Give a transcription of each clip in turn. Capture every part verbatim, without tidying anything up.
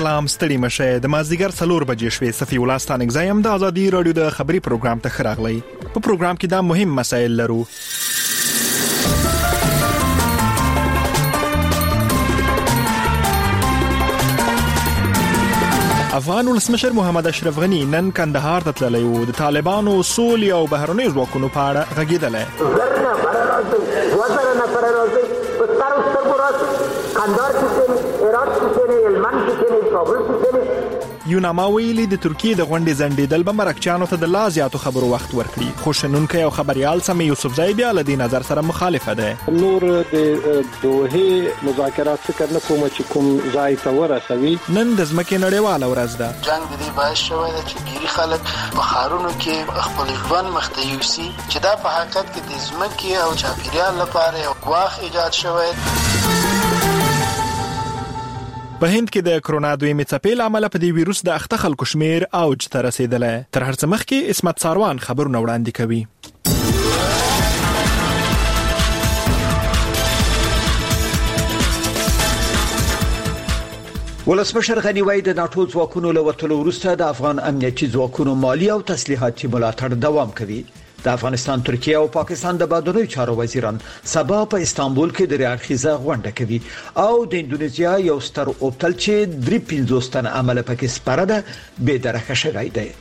سلام ستړي مشه د مازدیګر څلور بجې شوې صفي الله ستانګزایم د ازادي رادیو د خبري پروګرام ته خراغلی په پروګرام کې دا مهم مسایل لرو. افغان ولسمشر محمد اشرف غنی نن کندهار ته تللی و د طالبانو سولې او بهرنیو ځواکونو په اړه غږېدلی. یوناما ویلي د ترکیې د غونډې ځنډېدل به مرکچیانو ته د لا زیاتو خبرو وخت ورکړي، خو شنونکی او خبريال سمې یوسفزۍ بیا له دې نظر سره مخالفه ده. نور د دوحې مذاکرات فکر نه کوم چې کوم ځای ته ورسوي. نن د ځمکې نړیواله ورځ ده. جنګ دې باعث شوی دی چې ډېری خلک په ښارونو کې خپل ژوند مخته یوسي، چې دا په حقیقت کې د ځمکې او چاپیریال لپاره یو ګواښ ایجاد شوی. په هند کې د کرونا دویمې څپې له امله په دې ویروس د اخته خلکو شمېر اوج ته رسېدلی. تر هر څه مخکې عصمت ساروان خبرونه وړاندې کوي. ولسمشر غنی وایي د ناټو ځواکونو له وتلو وروسته د افغان امنیتي ځواکونو مالي او تسلیحاتي ملاتړ دوام کوي. د افغانستان، ترکیه او پاکستان د بهرنیو چارو وزیران سبا په استانبول کې د ریاضیزه غونډه کوي او د اندونیزیا یو ستر اوبتل چې درې پنځوس تنه عمل پکې سپاره ده به درخه شوی دی.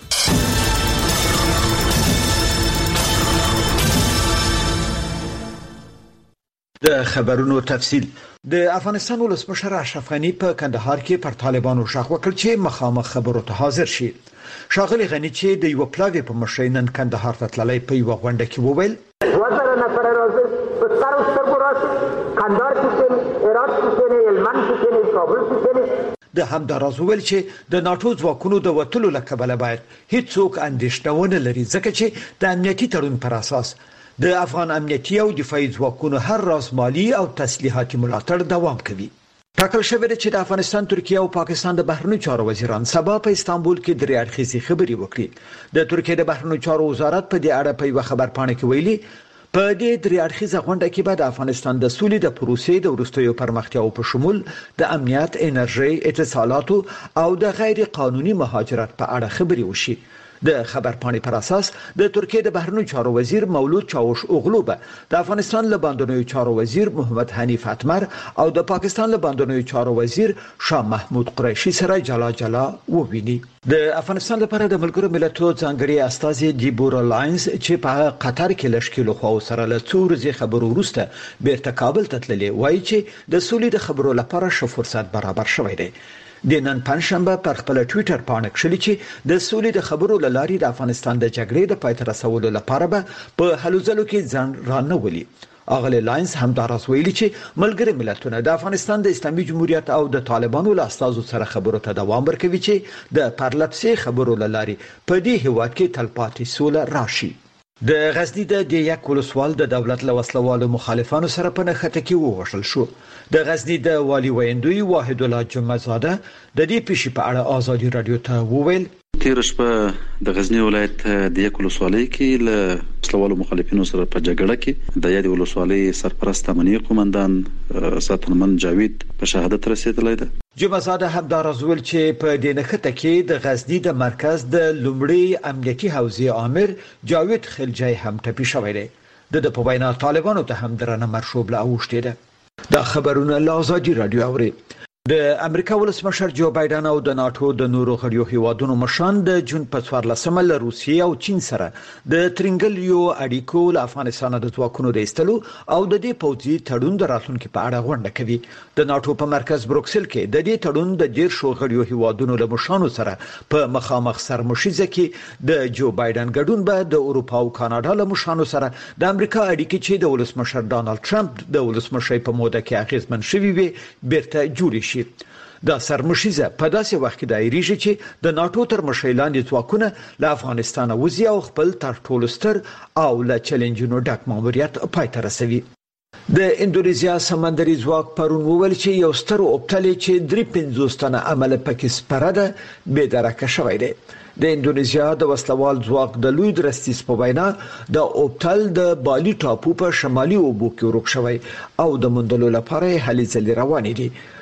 د خبرونو تفصیل. د افغانستان ولسمشر اشرف غنی په کندهار کې پر طالبانو شاخ وکړ چې مخامخ خبرو ته حاضر شي. شاغلی غنی چې د یو پلاوی په مشرینن کندهار ته تللی په یو غونډه کې وویل وزاره نفر راځي په ستارو سترګو راځي کندهار کې هرات کې هلمند کې کابل کې د همداراز ویل چې د ناټو ځواکونو د وټلو لکبله باید هیڅوک اندېښنه ونه لري، ځکه چې د امنیتي تړون پر اساس د افغان امنیتي او دفاعي ځواکونو هر راز مالی او تسلیحاتي ملاتړ دوام کوي. ټاکل شوی دی چې د افغانستان، ترکیه او پاکستان د بهرنیو چارو وزیران سبا په استانبول کې درې اړخیزې خبرې وکړي. د ترکیه د بهرنیو چارو وزارت په دې اړه په یو خبرپاڼه کې ویلي په دې درې اړخیزه غونډه کې به د افغانستان د سولې د پروسې د وروستیو پرمختیاو په شمول د امنیت، انرژي، اتصالاتو او د غیر قانوني مهاجرت په اړه خبرې وشي. د خبرپاڼې پر اساس د ترکیه د بهرنیو چارو وزیر مولود چاوش اوغلو به د افغانستان له بهرنیو چارو وزیر محمد حنیف اتمر او د پاکستان له بهرنیو چارو وزیر شاه محمود قریشي سره جلا جلا وویني. د افغانستان لپاره د ملګرو ملتونو ځانګړي استازي دیبورا لاینز چې په قطر کې لشکلو خو سره له څو ورځې خبرو وروسته بیرته کابل ته تللي، وایي چې د سولې د خبرو لپاره ښه فرصت برابر شوی دی. د نن پنځشنبه پر خپل ټوئیټر باندې کړي چې د سولې د خبرو لاري د افغانستان د جګړې د پای ته رسولو لپاره به په هلو ځلو کې ځان رانولي. اغلی لاینز همداراز ویلي چې ملګري ملتونه د افغانستان د اسلامي جمهوریت او د طالبانو له استازو سره خبرو ته دوام ورکوي چې د پرلپسې خبرو لاري په دې هیواد کې تلپاتې سوله راشي. د غزنی د دیک ولسوال د دولت له وسلوالو مخالفانو سره په نښته کې ووژل شو. د غزنی د والی ویندوی واحد الله جمعزاده د دې پیښې په اړه ازادي رادیو ته وویل تیر شپه د غزنی ولایت د یک ولسوالۍ کې له وسلوالو مخالفینو سره په جګړه کې د یاد ولسوالۍ سرپرست امنیه قومندان ساتنمن جاوید په شهادت رسیدلی دی. جمعزاده همداراز ویل چې په دې نښته کې د غزنی د مرکز د لومړي امنیتي حوزې امر جاوید خلجی هم ټپي شوی دی. د په وینا طالبانو ته هم درنه مرشوب لا اوښتي ده. دا خبرونه له ازادي رادیو اوري. د امریکا ولسمشر جو بایدن او د ناټو د نورو غړیو هیوادونو مشران د جون په څوارلسمه له روسیې او چین سره د ترنګلیو اړیکو له افغانستان د ځواکونو د ایستلو او د دې پوځي تړون د راتلونکو په اړه غونډه کوي. د ناټو په مرکز بروکسل کې د دې تړون د ډیر شو غړیو هیوادونو له مشرانو سره په مخامخ سرمشيزه کې د جو بایدن ګډون به د اروپا او کاناډا له مشرانو سره د امریکا اړیکې چې د ولسمشر ډانلډ ټرمپ د ولسمشر په موده کې اغیزمن شوي وي بیرته جوړ شي. دا سرمشيزه په داسې وخت کې دایریږي چې د ناټو تر مشرۍ لاندې ځواکونه له افغانستان وځي او خپل تر ټولو ستر او له چیلنجونو ډک ماموریت پای ته رسوي. د اندونیزیا سمندري ځواک پرون وویل چې یو ستر اوبتل چې درې پنځوس تنه عمل پکې سپاره ده به درکه شوی دی. د اندونیزیا د وسلوال ځواک د لوی درستیس په وینا د اوبتل د بالی ټاپو په شمالي اوبو کې ورک شوی او د مندلو لپاره هلې ځلې روانې دي.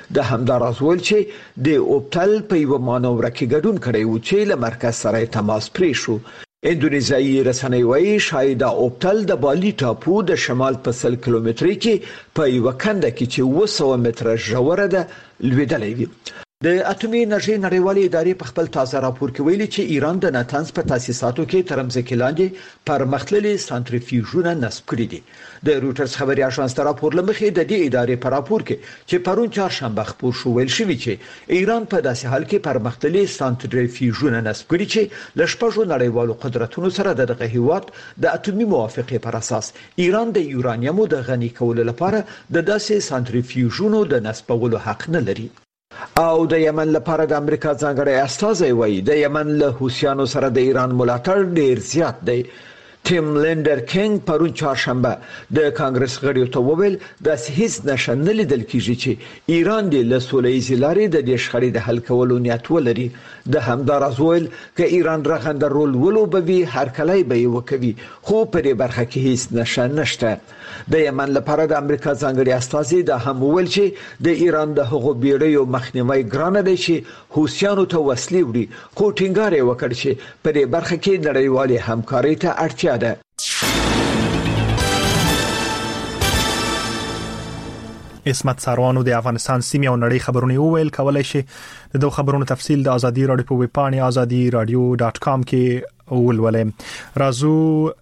د همداراز ول چې د اوپټل په یو مانور کې ګډون کړی و چې له مرکز سره تماس پرې شو. اندونیزیایي رسنۍ وايي شاید اوپټل د بالی ټاپو د شمال په سل کیلومتري کې په یو کنده کې چې اوه سوه متره ژوره ده لویدلې وي. د اټومي انرژي نړیوالې ادارې په خپل تازه راپور کې ویلي چې ایران د ناتنز په تاسیساتو کې تر مځکې لاندې پرمختللي سانتریفیوژونه نصب کړي دي. د روټرز خبري اژانس تر راپور لمخې د دې ادارې په راپور کې چې پرون چهارشنبه خبر شو ویل شوی چې ایران په داسې حال کې پرمختللي سانتریفیوژونه نصب کړي چې د شپږو نړیوالو قدرتونو سره دغه هیواد د اټومي موافقې پر اساس ایران د یورانیوم د غني کولو لپاره د داسې سانتریفیوژونو د نصبولو حق نه لري. او د یمن لپاره د امریکا ځانګړی استازی وایي د یمن له حوثیانو سره د ایران ملاتړ ډیر زیات دی. ټیم لینډر کینګ پرون چهارشنبه د کانګرس غړیو ته وویل د هیڅ نشه نه لیدل کیږي چې ایران د لسولېزي لارې د دې شخړې د حل کولو نیت ولري. د همداراز ویل ک ایران رغنده رول ولوبوي هر کله به یې وکوي خو په دې برخه کې هیڅ نشه نشته. د یمن لپاره د امریکا ځانګړي استازي د هم ویل چې د ایران د هغو بیړیو مخنیوي ګرانه دی چې حوثیانو ته وسلې وړي خو ټینګار یې وکړ چې په دې برخه کې نړیوالې همکاري ته اړتیا ده. اسمت ساروانو د افغانستان سیمې او نړۍ خبرونه وویل. کولای شي د دوه خبرونو تفصیل د ازادي رادیو په ویب پاڼه ازادي رادیو ډاټ کام کې ولولې. رازو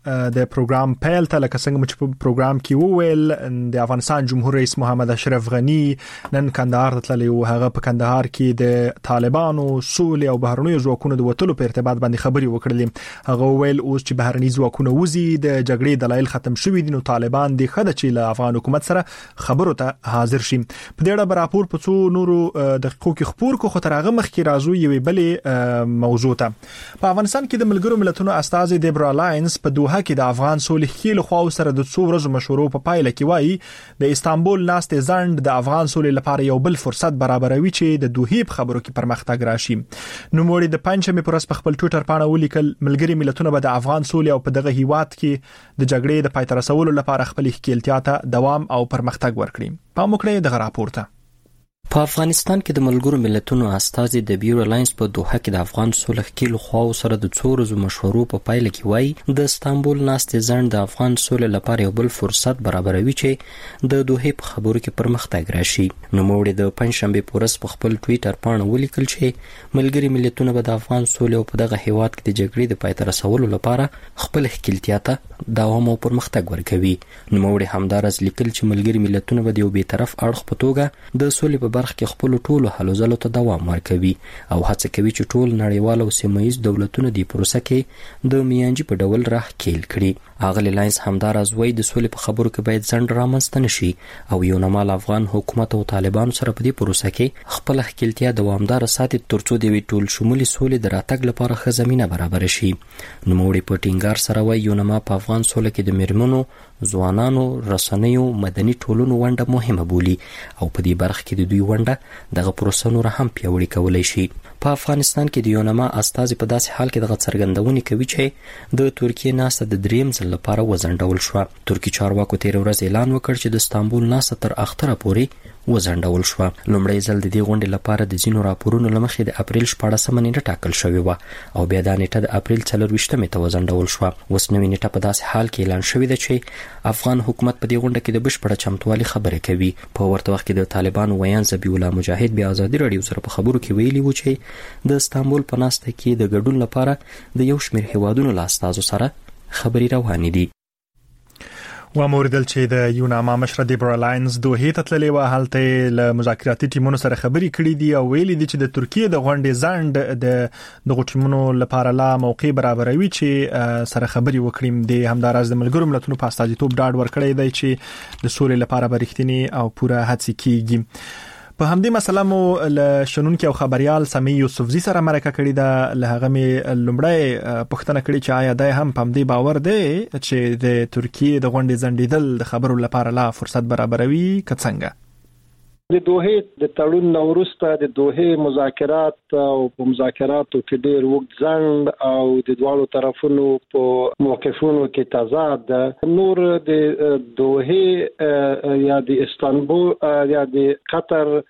د پروګرام پیل ته لکه څنګه چې په پروګرام کې وویل د افغانستان جمهور رئیس محمد اشرف غنی نن کندهار ته تللی او هغه په کندهار کې د طالبانو سولې او بهرنیو ځواکونو د وټلو په ارتباط باندې خبري وکړلې. هغه ویل اوس چې بهرني ځواکونه وزي د جګړې دلایل ختم شوي دي نو طالبان د خده چې له افغان حکومت سره خبرو ته حاضر شي. په دې اړه راپور په څو نورو دقیقو کې خبر کو خو تر هغه مخکې رازو یوې بلې موضوع ته. په افغانستان کې د ملګرو ملتونو استازي دیبرا لاینز په دوحه کې د افغان صلح خېلو خو سره د څو ورځو مشورو په پایله کې وایي د استانبول ناستې ځند د افغان صلح لپاره یو بل فرصت برابروي چې د دوحې په خبرو کې پرمختګ راشي. نو موري د پنځمې پرس په خپل ټوئیټر باندې ولیکل ملګري ملتونه به د افغان صلح او په دغه هیواد کې د جګړې د پای ته رسولو لپاره خپل ښکېلتیا ته دوام او پرمختګ ورکړي. په موکړه دغه راپور ته په افغانستان کې د ملګرو ملتونو استازي د بیورو لاینز په دوحه کې د افغان صلح خېلو خو سره د څو ورځو مشورو په پایله کې وایي د استانبول ناستې ځند د افغان صلح لپاره یو بل فرصت برابروي چې د دوحې په خبرو کې پرمختګ راشي. نو موږ د پنځشنبه پورس په خپل ټوئیټر باندې ولیکل چې ملګري ملتونه به د افغان صلح او په دغه هیواد کې د جګړې د پای ته رسولو لپاره خپل ښکېلتیا ته دوام او پرمختګ ورکوي. نو موږ همدارس لیکل چې ملګري ملتونه به د یو بیطرف اړخ په توګه د صلح په برخه کې خپل ټولو هلو ځلو ته دوام ورکوي او هڅه کوي چې ټول نړیوال او سیمه ییز دولتونه د پروسه کې د میانجی په ډول راه کېل کړي. اغلی لاینز همدارز وایي د صلح په خبرو کې باید ځند رامنځته نشي او یو نمال افغان حکومت او طالبانو سره په دې پروسه کې خپل ښکېلتیا دوامدار ساتي ترڅو د وی ټول شمولي صلح د راتګ لپاره ښه زمينه برابر شي. نو موږ په ټینګار سره وایي یو نما په افغان صلح کې د میرمنو ځوانانو رسنیو مدني ټولنو ونډه مهمه بولي او په دې برخه کې د دوی ونډه دغه پروسه نور هم پیاوړې کولای شي. په افغانستان کې د یونما استازي په داسې حال کې دغه څرګندونې کوي چې د ترکیه ناسته د دریم ځل لپاره وزنډول شو. ترکی چارواکو تیر ورځ اعلان وکړ چې د استانبول ناسته تر اختره پورې وزنډول شو. لومړی ځل د دې غونډې لپاره د ځینو راپورونو لمخې د اپریل شپاړسمه نیټه ټاکل شوې و او بیا دا نیټه د اپریل څلرویشتمې ته وزنډول شو. اوس نوې نیټه په داسې حال کې اعلان شوې ده چې افغان حکومت په دې غونډه کې د بشپړ چمتووالي خبرې کوي. په ورته وخت کې د طالبانو ویان ذبیح الله مجاهد بیا ازادي رادیو سره په خبرو کې ویلي و چې د استانبول په ناسته کې د ګډون لپاره د یو شمېر هیوادونو له استازو سره خبرې روانې دي. و موردل چې د یوناما مشر دیبرا لاینز دوحې ته تللی و هلته له مذاکراتي ټیمونو سره خبرې کړې دي او ویلي دي چې د ترکیه د غونډې ځند د دغو ټیمونو لپاره لا موقع برابروي چې سره خبرې وکړي. د همداراز د ملګرو ملتونو په استازیتوب ډاډ ورکړی دی چې د سولې لپاره به رښتینې او پوره هڅې کیږي. په همدې مسله مو له شنونکو او خبريال سمي یوسفزي سره مرکه کړې ده. له هغه می لومړی پوښتنه کړې چې آیا د هم پم دی باور دی چې د ترکیه د غونډې ځنډیدل د خبرو لپاره لا فرصت برابروي کڅنګه. د دوحې د تړون نورسته د دوحې مذاکرات او په مذاکراتو کې ډېر وخت ځنډ او د دوه طرفونو په موقفونو کې تضاد ده. نور د دوحې یا د استانبول یا د قطر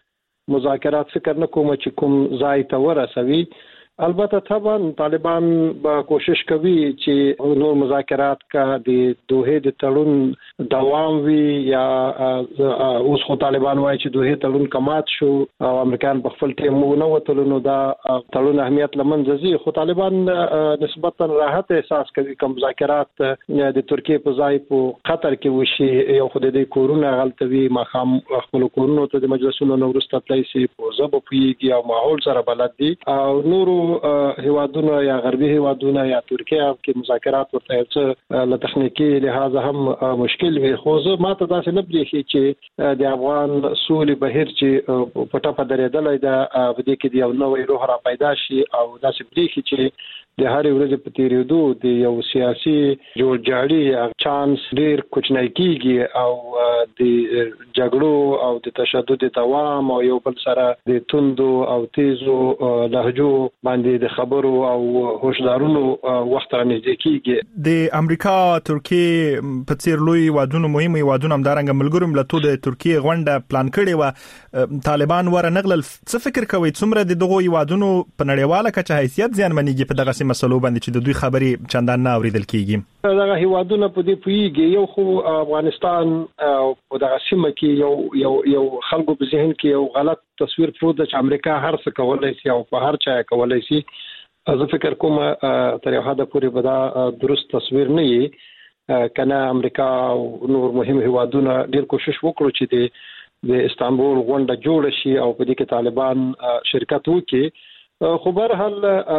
مذاکرات فکر نه کوم چې کوم ځای ته ورسوي. البته طبعا طالبان به کوشش کوي چې نور مذاکرات کا د دوه د تړون دوام وي یا اوس خو طالبان وایي چې دوه تړون کمات شو او امریکایان په خپل ټیم نه وتل نو دا تړون اهمیت لمنځه ځي. خو طالبان نسبتا راحت احساس کوي کوم مذاکرات د ترکیه په ځای په قطر کې وشي یو خو د کورونه غلطوي مخام خپل کورونو ته د مجلسونو نورسته پلیسي په زبو پیږي او ماحول سره بلد دي او نورو هیوادونه یا غربي هیوادونه یا ترکیه کې مذاکرات ورته څه له تخنیکی لحاظ هم مشکل وي. خو زه ماته داسې نه بریښي چې د افغان سولې بهیر چې په ټاپه درېدلای دا په دې کې یو نوې روح را پیدا شي او داسې بریښي چې د هر ورځې په تیریدو د یو سیاسي جوړجاړي چانس ډیر کوچنی کیږي او د جګړو او د تشدد دوام او یو بل سره د توندو او تیزو لهجو باندې د خبرو او هوښیارونو وخت را نږدې کیږي. د امریکا ترکیه په څیر لوی وادونو مهمه وادونو همدارنګ ملګرو ملتونو د ترکیه غونډه پلان کړې و طالبان ور نغلل. څه فکر کوي څومره د دغه وادونو په نړیواله کچه حیثیت ځانمنېږي په دغه مسلو باندې چې د دوی خبرې چندان نه اوریدل کیږي؟ دغه هیوادونه په دې پیږي یو خو افغانستان او دغه سیمه کې یو یو یو خلکو په ذهن کې یو غلط تصویر پروت چې امریکا هر څه کولای شي او په هر چا کولای شي. زه فکر کوم تر یو حد پورې به دا درست تصویر نه وي. کنه امریکا او نور مهم هیوادونه ډیر کوشش وکړو چې د د استانبول غونډه جوړ شي او په دې کې طالبان شرکت وکړي. خو به هر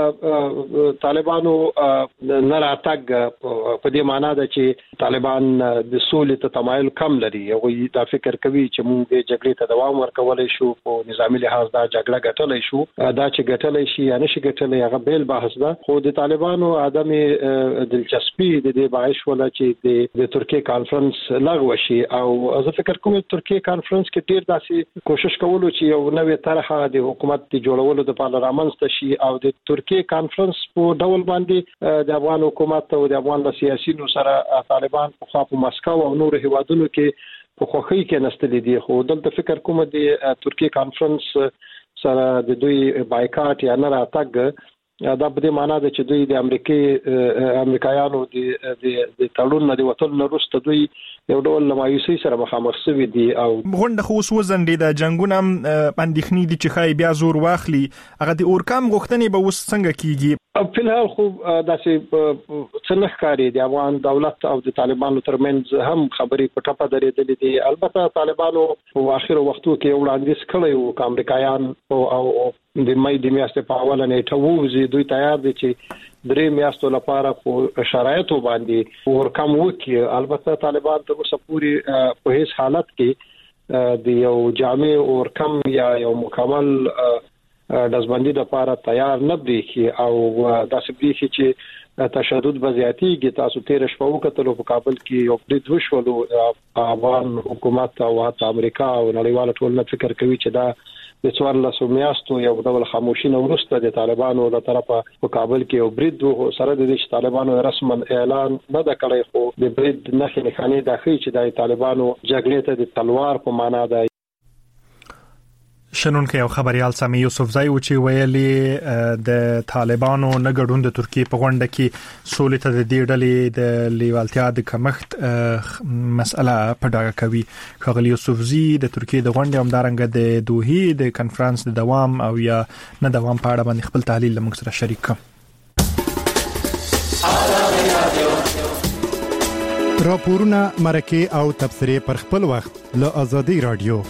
طالبانو نه راتګ په دې معنی ده چې طالبان د سولې ته تمایل کم لري. هغوی دا فکر کوي چې موږ د جګړې ته دوام ورکولای شو په نظامی لحاظ دا جګړه ګټلای شو. دا چې ګټلای شي یا نشي ګټلای هغه بیل بحث ده. خو د طالبانو عدم دلچسپي د دې باعث ولا چې د ترکیه کانفرنس لغوه شي او زه فکر کوم ترکیه کانفرنس کې ډیر داسې کوشش کولو چې یو نوې طرحه د حکومت د جوړولو د پارلمان شي او د ترکیه کانفرنس په ډول باندې د افغان حکومت او د افغان سیاسيونو سره طالبان په خوا په مسکو او نور هیوادونو کې په خوخي کې نستلې دي. خو دلته فکر کوم د ترکیه کانفرنس سره د دوی بایکاټ یا نه راتګ دا په دې معنی ده چې دوی د امریکای امریکایانو د د تړون نه وتل نه وروسته دوی یو ډول مایوسي سره مخامخ شوي دي او غونډه خو اوس وزندې د جنگونه اندېښنې دي چې خای بیا زور واخلي. هغه د اورکام غوښتنې به اوس څنګه کیږي؟ په الحال خو داسې څنګه ښکاري د افغان دولت او د طالبانو ترمنځ هم خبرې په ټاپه درېدلې دي. البته طالبانو په اخر وختو کې وړاندیز کړی و چې امریکایان او د مې د میاشتې په اوله نیټه ووزي دوی تیار دي چې درې میاشتو لپاره په شرایطو باندې ورکم وکړي. البته طالبان تر اوسه پورې په هیڅ حالت کې د یو جامع ورکم یا یو مکمل دزبندي لپاره تیار نه دي او داسې دي چې تشدد بزیاتیږي. تاسو تیر شپه وکړو په کابل کې یو برید وشو. افغان حکومت او حتی امریکا او نړیوال ټولنه فکر کوي چې دا د څوارلسو میاشتو یو ډول خاموشي نه وروسته د طالبانو له طرفه په کابل کې یو برید و سره د دې طالبانو رسما اعلان نه دا کړی خو د برید نښې نښانې دا ښیي چې د طالبانو جګړې ته د تلوار په معنا ده. شنونکو یو خبريال سامي یوسفزای و چې ویلي د طالبانو نه ګډون د ترکیه په غونډه کې سولې ته د دې ډلې د لیوالتیا د کمښت مسأله په ډاګه کوي. خغلی یوسفزی د ترکیه د غونډې همدارنګه د دوحې د کانفرنس د دوام او یا نه دوام په اړه باندې خپل تحلیل لمغ سره شریک کړ. راپورونه مرکه او تبصره پر خپل وخت له ازادي رادیو.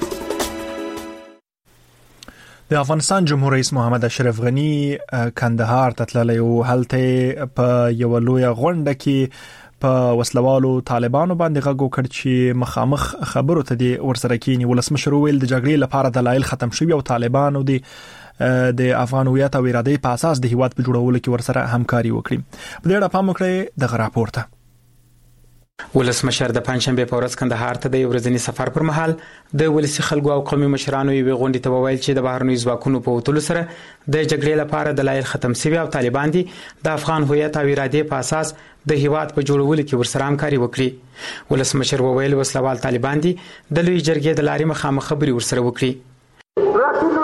د افغانستان جمهور رئیس محمد اشرف غنی کندهار ته تللی او هلته په یو لوی غونډه کې په وسلوالو طالبانو باندې غږ وکړ چې مخامخ خبرو ته دی ورسره کینی. ولسمشر ویل د جګړې لپاره دلایل ختم شوي او طالبانو دی د افغان هویت او ارادې په اساس د هیواد په جوړولو کې ورسره همکاري وکړي. په دې اړه پام وکړئ د راپور ته. ولسمشر د پنځشنبه په ورځ کندهار ته د ورځني سفر پر مهال د ولسی خلکو او قومي مشرانو یو غونډه ته وویل چې د بهرنیو ځواکونو په وټولو سره د جګړې لپاره دلایل ختم شوي او طالبان دي د افغان هویت او ارادې په اساس د هیواد په جوړولو کې ورسره همکاري وکړي. ولسمشر وویل وسلوال طالبان دي د لوی جرګې د لارې مخامخ خبري ورسره وکړي.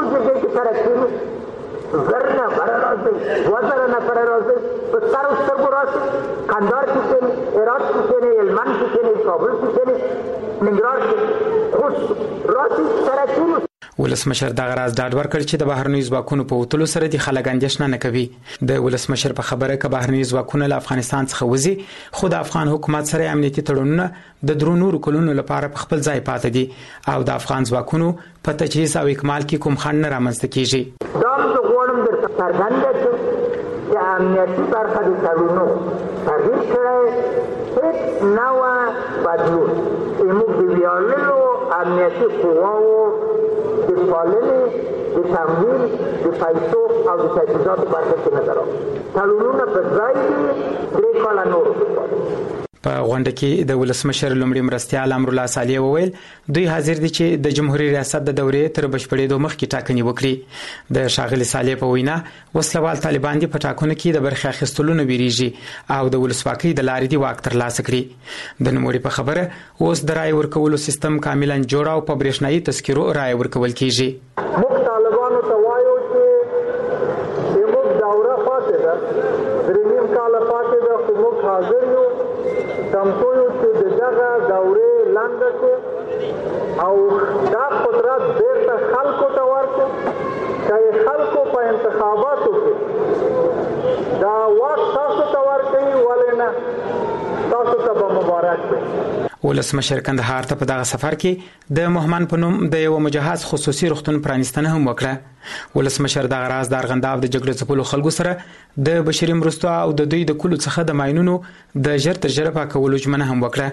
زرنا برا راځي وزر نفر راځي په ستر سترګو راځي کندهار کې کېني هرات کې کېني هلمند کې کېني کابل کې کېني ننګرهار کې خوش راځي سره کېني. ولسمشر دغه راز ډاډ ورکړ چې د بهرنیو ځواکونو په وتلو سره د خلک اندېښنه نه کوي. د ولسمشر په خبره کې بهرنیو ځواکونو له افغانستان څخه وځي، خو د افغان حکومت سره امنیتي تړونونه د درو نورو کلونو لپاره په خپل ځای پاتې دي او د افغان ځواکونو په تجهیز او اکمال کې کوم خنډ نه رامنځته کیږي. دا د غوړم د څرګنده چې امنیتي برخه د تړونونو تغییر کړی هیڅ نوع بدلون زموږ د ویاړلو امنیتي قواو د پالنې د تمویل د پیسو او د تجهیزاتو برخه کې نه درو تړونونه په ځای دي درې کاله نور. په غونډه کې د ولسمشر لومړي مرستیال امر الله صالح وویل دوی حاضر دي چې د جمهوریت ریاست د دورې تر بشپړېدو مخکې ټاکنې وکړي. د ښاغلي صالح په وینا وسلوال طالبان دي په ټاکنو کې د برخې اخیستلو نه ویریږي او د ولسواکۍ د لارې دی واک ترلاسه کړي. د نوموړي په خبره اوس د رای ورکولو سیستم کاملا جوړ او په برېښنایي تذکرو رای ورکول کیږي. موږ طالبانو ته وایو چې موږ دوره پاتې ده درې نیم کاله پاتې ده خو موږ حاضر یو تمسو یو چې دغه دورې لاندې شي او دا قدرت بیرته خلکو ته ورکړو چې خلکو په انتخاباتو کې دا واک تاسو ته ورکړي ولې نه تاسو ته به مبارک وي. ولسمشر کندهار ته په دغه سفر کې د مهمن په نوم د یو مجهز خصوصي روغتون پرانیستنه هم وکړه. ولسمشر دغه راز د ارغنداب د جګړې ځپلو خلکو سره د بشري مرستو او د دوی د کلو څخه د ماینونو د ژر تر ژره پاکولو ژمنه هم وکړه.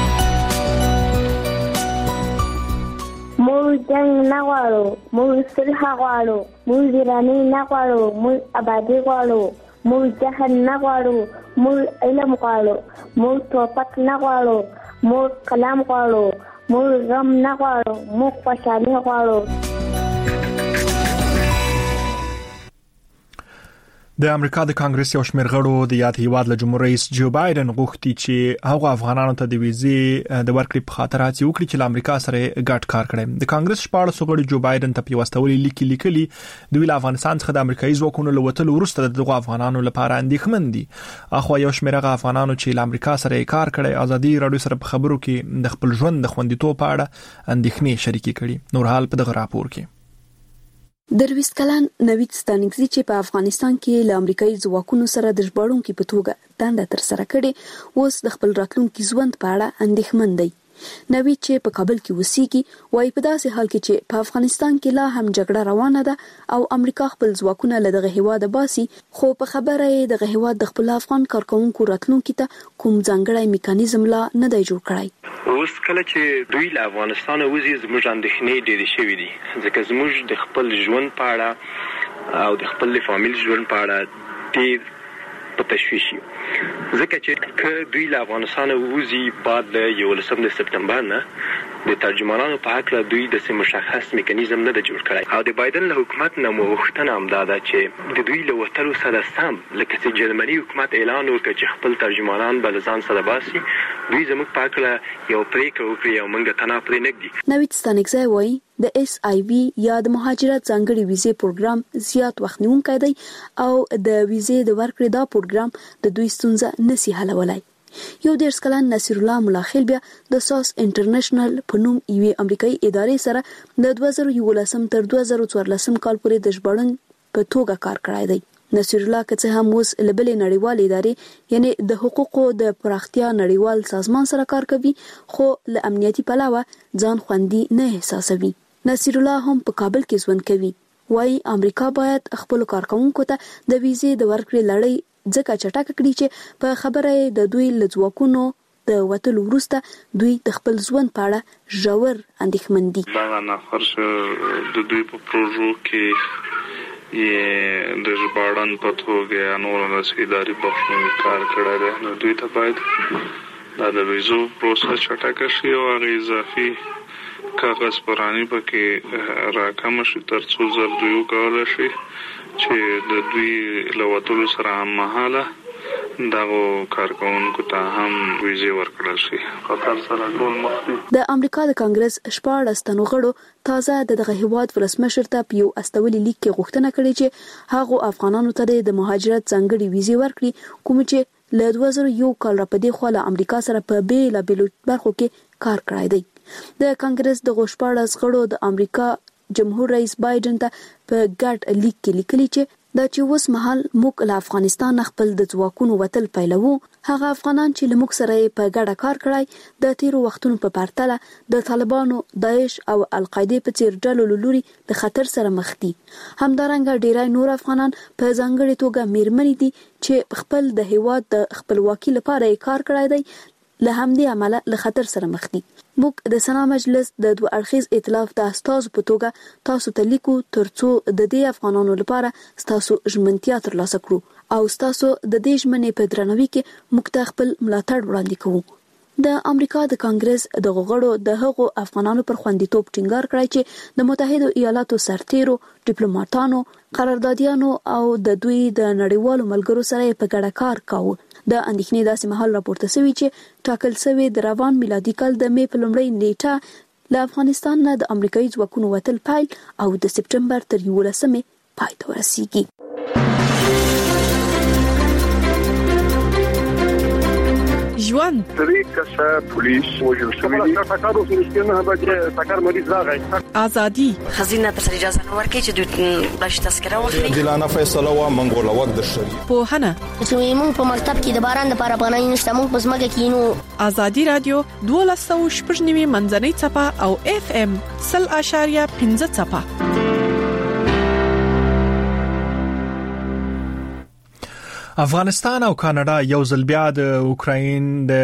موږ جنګ نه غواړو، موږ صلح غواړو، موږ ویراني نه غواړو، موږ آبادي غواړو، موږ جهل نه غواړو، موږ علم غواړو، موږ توپک نه غواړو، موږ کلام غواړو، موږ غم نه غواړو، موږ خوشحالي غواړو. د امریکا د کانګرس یو شمېر غړو د یاد هیواد له جمهور رئیس جو بایدن غوښتي چې هغه افغانانو ته د ویزې د ورکړې په خاطر هڅه وکړي چې له امریکا سره ګډ کار کړي. د کانګرس شپاړس غړو جو بایدن ته پیوستولې لیکي لیکلي دوی له افغانستان څخه د امریکایي ځواکونو له وتلو وروسته دغه افغانانو لپاره اندېښمن دي. اخو یو شمېر هغه افغانانو چې له امریکا سره کار کړي ازادي رادیو سره په خبرو کې د خپل ژوند د خوندیتوب په اړه اندېښنې شریکې کړي. نور حال په دغه راپور کې درویست کلن نوید ستانکزی چې په افغانستان کې له امریکایي ځواکونو سره د ژغورونکو په توګه دنده تر سره کړې اوس د خپل راتلونکي ژوند په اړه اندېښمن دی. نوید چې په کابل کې اوسېږي وایي په داسې حال کې چې په افغانستان کې لا هم جګړه روانه ده او امریکا خپل ځواکونه له دغه هیواد باسي، خو په خبره یې دغه هیواد د خپل افغان کارکونکو راتلونکي ته کوم ځانګړی میکانیزم لا نه دی جوړ کړی. اوس کله چې دوی له افغانستان وځي زموږ اندېښنې ډېرې شوې دي ځکه زموږ د خپل ژوند په اړه او د خپل فامیل ژوند په اړه ډېر په تشویش یو ځکه چې که دوی له افغانستان وځي بعد له یولسم د سپتمبر نه د ترجمانانو په حق له دوی د مشخص میکانیزم نه جوړ کړی او د بایدن له حکومت نه غوښتنه همدا ده چې د دوی له وتلو سره سم لکه چې جرمني حکومت اعلان وکړ چې خپل ترجمانان به له ځان سره باسي دوی زموږ په حق له یو پریکړه وکړي او موږ تنه پرې نږدي. نوید ستانکزی وایي د اس آی وی یا د مهاجرت ځانګړي ویزې پروګرام زیات وخت نیونکی دی او د ویزې د ورکړې دا پروګرام د دوی ستونزه نسی حلولای. یو دیرش کلن نصیر الله ملاخیل بیا د ساس انټرنیشنل په نوم یوې امریکایي ادارې سره د دوه زره یولسم تر دوه زره څوارلسم کال پورې د ژغورن په توګه کار کړی دی. نصیر الله که څه هم اوس له بلې نړیوال ادارې یعنی د حقوقو د پراختیا نړیوال سازمان سره کار کوي خو له امنیتي پلوه ځان خوندي نه احساسوي. نصیر الله هم په کابل کې ژوند کوي. وايي امریکا باید خپل کارکونکو ته د ویزې د ورکړې لړۍ ځکه چټک کړي چې په خبره د دوی له ځواکونو د وتلو وروسته دوی د خپل ژوند په اړه ژور اندېښمن دي. دا نه خرڅ د دوی په پروژو کې یې د ژباړن په توګه نور رسیداري بخښنې کار کړی دی. نو دوی ته باید دا د ویزو پروسه چټکه شي او هغه اضافي کاغذ پرانی پکې راکم شي تر څو زر دوی وکولای شي چې د دوی له وتلو سره هم مهاله دغه کارکونکو ته هم ویزې ورکړل شي. خطر سره ټول مخ دي. د امریکا د کانګرس شپاړس تنو غړو تازه دغه هیواد ولسمشر ته په یو استولي لیک کې غوښتنه کړې چې هغه افغانانو ته د مهاجرت ځانګړي ویزې ورکړي کوم چې له دوه زره یو کال را پدې خو له امریکا سره په بیل بیل برخو کې کار کړی دی. د کانګرس د غوښپاړس غړو د امریکا جمهور رئیس بایدن ته په ګډ لیک کې لیکلي چې دا چې اوس مهال موږ له افغانستان خپل د ځواکونو وتل پیلوو، هغه افغانان چې له موږ سره په ګډه کار کړی د تیرو وختونو په پرتله د طالبانو، داعش او القاعده په څیر ډلو لوري د خطر سره مخ دي. همدارنګه ډیری نور افغانان په ځانګړي توګه میرمنې دي چې خپل د هیواد د خپلواکۍ لپاره کار کړی دی، له همدې عمله له خطر سره مخ دي. موږ د سنا مجلس د دوه اړخیز ائتلاف د استازو په توګه تاسو ته لیکو ترڅو د دې افغانانو لپاره تاسو ژمنتیا ترلاسه کړو او تاسو د دې ژمنې په درناوي کې موږ ته خپل ملاتړ وړاندې کوو. د امریکا د کانګرس د غړو د هغو افغانانو پر خوندیتوب ټینګار کړی چې د متحده ایالاتو سرتیرو، ډیپلوماټانو، قراردادیانو او د دوی د نړیوالو ملګرو سره په ګډه کار کاوه. د اندېښنې داسې مهال راپورته شوی چې ټاکل شوی د روان میلادي کال د مې په لومړۍ نیټه له افغانستان نه د امریکایي ځواکونو وتل پیل او د سپټمبر تر یولسمې پای ته ورسیږي. ژوند درې کسه پولیس وژل شوي دي. ټاکر اوس نشته به ټاکر مریض راغی. ازادي خزینه تر اجازه نه ورکړي چې دوی بلش تذکره واخلي. دلانه فیصله وا منګول وخت د شری په هنه چې موږ په مکتب کې د باران لپاره پناه نشته، موږ په سمګه کې نو. ازادي رادیو دولسو شپږنیمه منځنۍ چپه او اف ام سل اشاریه پنځه چپه. افغانستان او کاناډا یو ځل بیا د اوکراین د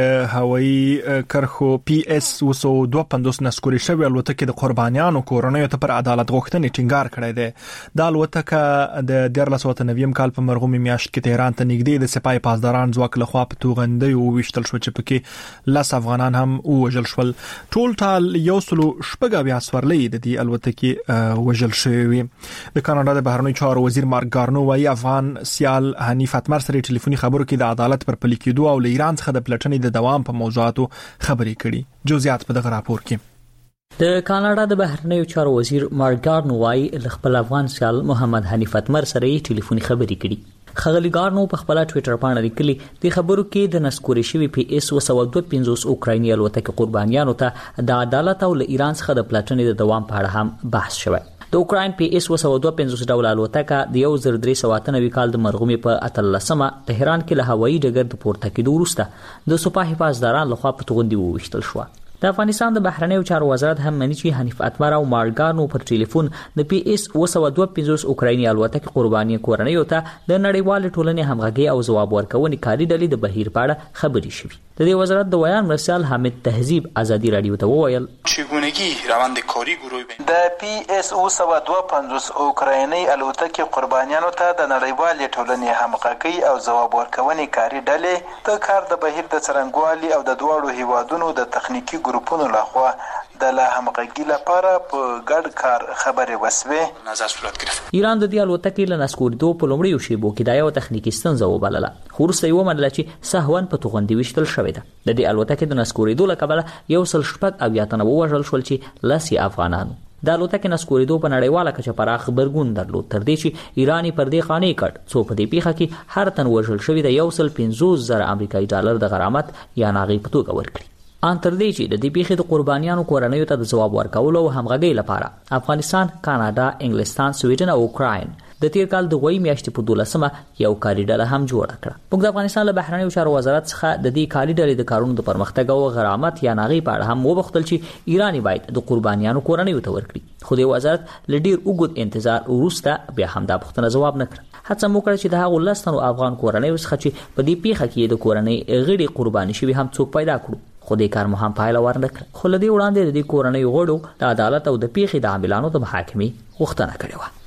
هوایي کرخو پی اس دوه سوه دوه پنځوس نسکوري شوی الوتکې د قربانیانو کورنیو ته پر عدالت غوښتنې ټینګار کړی دی. د الوتکه د دیارلس سوه نوي کال په مرغومي میاشت کې تهران ته نږدې د سپای پاسداران ځواک لخوا په توغندۍ وویشتل شو چې پکې لس افغانان هم وژل شول. ټول ټال یو سلو شپږ اویا سورلۍ د دې الوتکې وژل شوی. د کاناډا د بهرنیو چارو وزیر مارک گارنو وايي افغان سیال حنیف اتمر سره ټلیفوني خبرو کې د عدالت پر پلي کېدو او له ایران څخه د پلټنې د دوام په موضوعاتو خبرې کړي. جزئیات په دغه راپور کې. د کاناډا د بهرنیو چارو وزیر مارک گارنو وايي له خپل افغان سیال محمد حنیف اتمر سره ټلیفوني خبرې کړي. خغلی گارنو په خپل ټوئیټر باندې لیکلي د خبرو کې د نسکوري شوی پی اس دوه سوه دوه پنځوس اوکرایني الوتکې قربانیانو ته د عدالت او له ایران څخه د پلټنې د دوام په اړه هم بحث شوی. د اوکراین پی اس دوه سوه دوه پنځوس ډول الوتکه د یو زر درې سوه اته نوي کال د مرغومي په اتلسمه تهران کې له هوایي ډګر د پورته کېدو وروسته د سپاه حفاظداران لخوا په توغندي وویشتل شو. د افغانستان د بهرنیو چارو وزارت هم مني چې حنیف اتمر او مارګانو پر ټلیفون د پی اس دوه سوه دوه پنځوس اوکرایني الوتکې قرباني کورنیو ته د نړیوال ټولنې همغږي او ځواب ورکونې کاري ډلې د بهیر په اړه خبرې شوې. د دې وزارت د ویان مرسل حامد تهذیب ازادي رادیو ته وویل چگونگی روند کاری گروه د پی اس دوه سوه دوه پنځوس اوکرایني الوتکې قربانیانو ته د نړیوال ټولنې همغږي او ځواب ورکونې کاري ډلې د کار د بهیر د څرنګوالي او د دوړو هیوادونو د تخنیکی ګروپونو لخوا د لا همغږي لپاره په ګډ کار خبرې وسوې نظر صورت گرفت. ایران د دې الوتکې له نسکوریدو په لومړیو شیبو کې د یو تخنیکی ستونزه وبلله، خو وروسته یې ومنله چې سهون په توغندي ویشتل شوې ده. د دې الوتکې د نسکوریدو له کبله یو سل شپږ اویا تنه ووژل شول چې لس یې افغانانو. د الوتکې نسکوریدو په نړیواله کچه پراخ غبرګون درلود، تر دې چې ایران پر دې قانع کړ څو په دې پیښه کې هر تن وژل شوی د یو سل پنځوس زره امریکایي ډالر د غرامت یا ناغي په توګه ورکړي. ان تر دې چې د دې پیښې د قربانیانو کورنیو ته د ځواب ورکولو او همغږۍ لپاره افغانستان، کاناډا، انګلستان، سویډن او اوکراین د تیر کال د غوي میاشتې په دولسمه یو کاري ډله هم جوړه کړه. موږ د افغانستان له بهرنیو چارو وزارت څخه د دې کاري ډلې د کارونو د پرمختګ او غرامت یا ناغي په اړه هم وغوښتل چې ایران باید د قربانیانو کورنیو ته ورکړي، خو د وزارت له ډیر اوږد انتظار وروسته بیا هم دا پوښتنه ځواب نه کړه. هڅه مو کړې چې د هغو لس تنو افغان کورنیو څخه چې په دې پیښه کې د کورنۍ غړي قرباني شوي هم څوک پیدا کړو، خو دې کار مو هم پایله ورنه کړه. خو له دې وړاندې د دې کورنۍ غړو د عدالت او د پیښې د عاملانو د محاکمې غوښتنه کړې وه.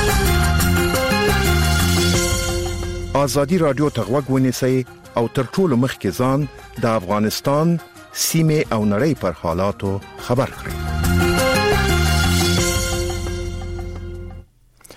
ازادي رادیو ته غوږ ونیسئ او تر ټولو مخکې ځان د افغانستان سیمې او نړۍ پر حالاتو خبر کړئ.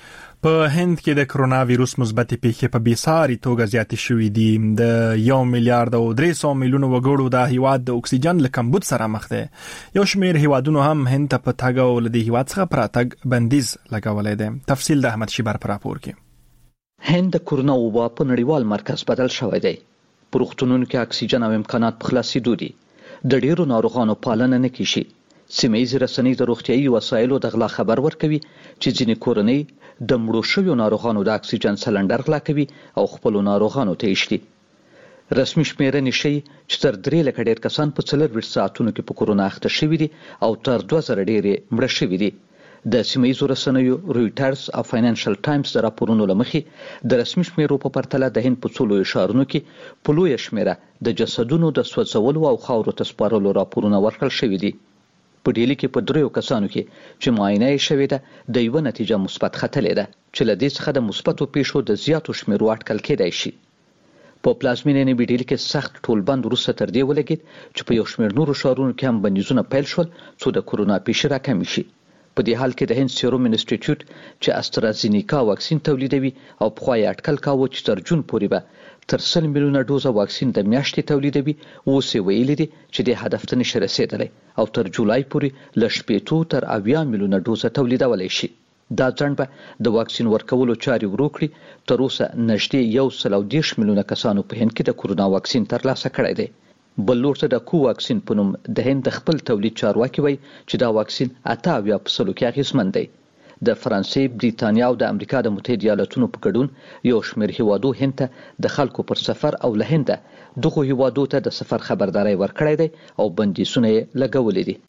په هند کې د کرونا وایروس مثبت پیښې په بیساري توګه زیاتې شوې دي. د یو میلیارډ او درې سوه میلیونو وګړو د هیواد د اکسیجن له کمبود سره مخ دي. یو شمېر هیوادونو هم هند ته په تګ او له هیواد څخه پراتګ بندیز لګولې ده. تفصیل د احمد شیبر پر راپور کې. هند د کرونا وبا په نړیوال مرکز بدل شوی دی. په روغتونونو کې اکسیجن او امکانات په خلاصېدو دي. د ډیرو ناروغانو پالنه نه کیږي. سیمه ییزې رسنۍ د روغتیايي وسایلو د غلا خبر ورکوي چې ځینې کورنۍ د مړو شویو ناروغانو د اکسیجن سلنډر غلا کوي او خپلو ناروغانو ته یې شتي. رسمي شمیرنې ښیي چې تر درې لکه ډېر کسان په څلرویشت ساعتونو کې په کرونا اخته شوي دي او تر دوه زره ډېرې مړه شوي دي. د سیمه ییزو رسنیو رویټرز او فاینانشل ټایمز د راپورونو له مخې د رسمي شمیرو په پرتله د هند په څو لویو ښارونو کې په لویه شمېره د جسدونو د سوځولو او خاورو ته سپارلو راپورونه ورکړل شوي دي. په ډیلی کې په دریو کسانو کې چې معاینه یې شوې ده د یوه نتیجه مثبت ختلې ده چې له دې څخه د مثبتو پیښو د زیاتو شمیرو اټکل کېدای شي. په پلازمینې نوي ډیلی کې سخت ټولبند وروسته تر دې ولګېد چې په یو شمېر نورو ښارونو کې هم بندیزونه پیل شول څو د کرونا پیښې راکمې شي. په دې حال کې د هند سیروم انسټیټیوټ چې استرازینیکا واکسین تولیدوي او پخوا یې اټکل کاوه چې تر جون پورې به تر سل میلیونه ډوزه واکسین د میاشتې تولیدوي، اوس یې ویلي دي چې دې هدف ته نشي رسېدلی او تر جولای پورې له شپېتو تر اویا میلیونه ډوزه تولیدولی شي. دا ځنډ به د واکسین ورکولو چارې ورو کړي. تر اوسه نږدې یو سل او دېرش میلیونه کسانو په هند کې د کرونا واکسین ترلاسه کړی دی. بل لور ته د کو واکسین په نوم د هند د خپل تولید چارواکي وایي چې دا واکسین اته اویا په سلو کې اغېزمن دی. د فرانسې، بریتانیا او د امریکا د متحده ایالاتونو په ګډون یو شمېر هیوادو هند ته د خلکو پر سفر او له هنده دغو هیوادو ته د سفر خبرداری ورکړی دی او بندیزونه یې لګولي دي.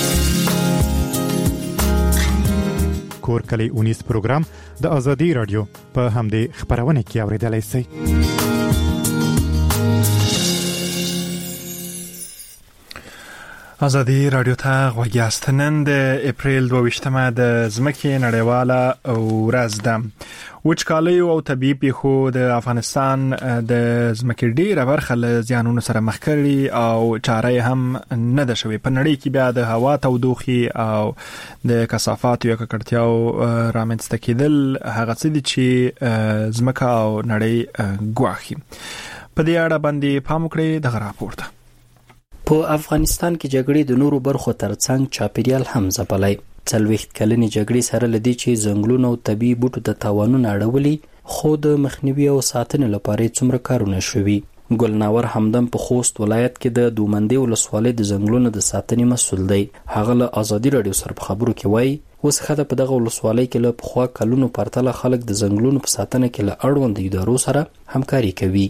کور کلی اونیس پروګرام د ازادي رادیو په همدې خبرونه کې اوریدلای شئ. ازادي رادیو ته غوږ یاست. نن د اپریل دوه د ځمکې نړیواله ورځ ده. وچکالۍ او طبیعي پیښو د افغانستان د ځمکې ډیره برخه له زیانونو سره مخ کړي او چاره هم نه ده شوې. په نړۍ کې بیا د هوا تودوخې او د کثافاتو یا ککړتیاو رامنځته کېدل هغه څه دي چې ځمکه او نړۍ ګواښي. په دې اړه باندې پام وکړئ دغه راپور ته. په افغانستان کې جګړې د نورو برخو ترڅنګ چاپیریال هم ځپلی. څلوېښت کلنې جګړې سره لدی چې ځنګلونو او طبیعي بوټو ته تاوانونه اړولي، خو د مخنیوي او ساتنې لپاره څومره کارونه شوي. ګلناور همدم په خوست ولایت کې د دومندې ولسوالۍ د ځنګلونو د ساتنې مسؤل دی. هغه له ازادي رادیو سره په خبرو کې وایي اوس خاطر په دغه ولسوالۍ کې له پخوا کلونو پرتله خلک د ځنګلونو په ساتنه کې له اړوند ادارو سره همکاري کوي.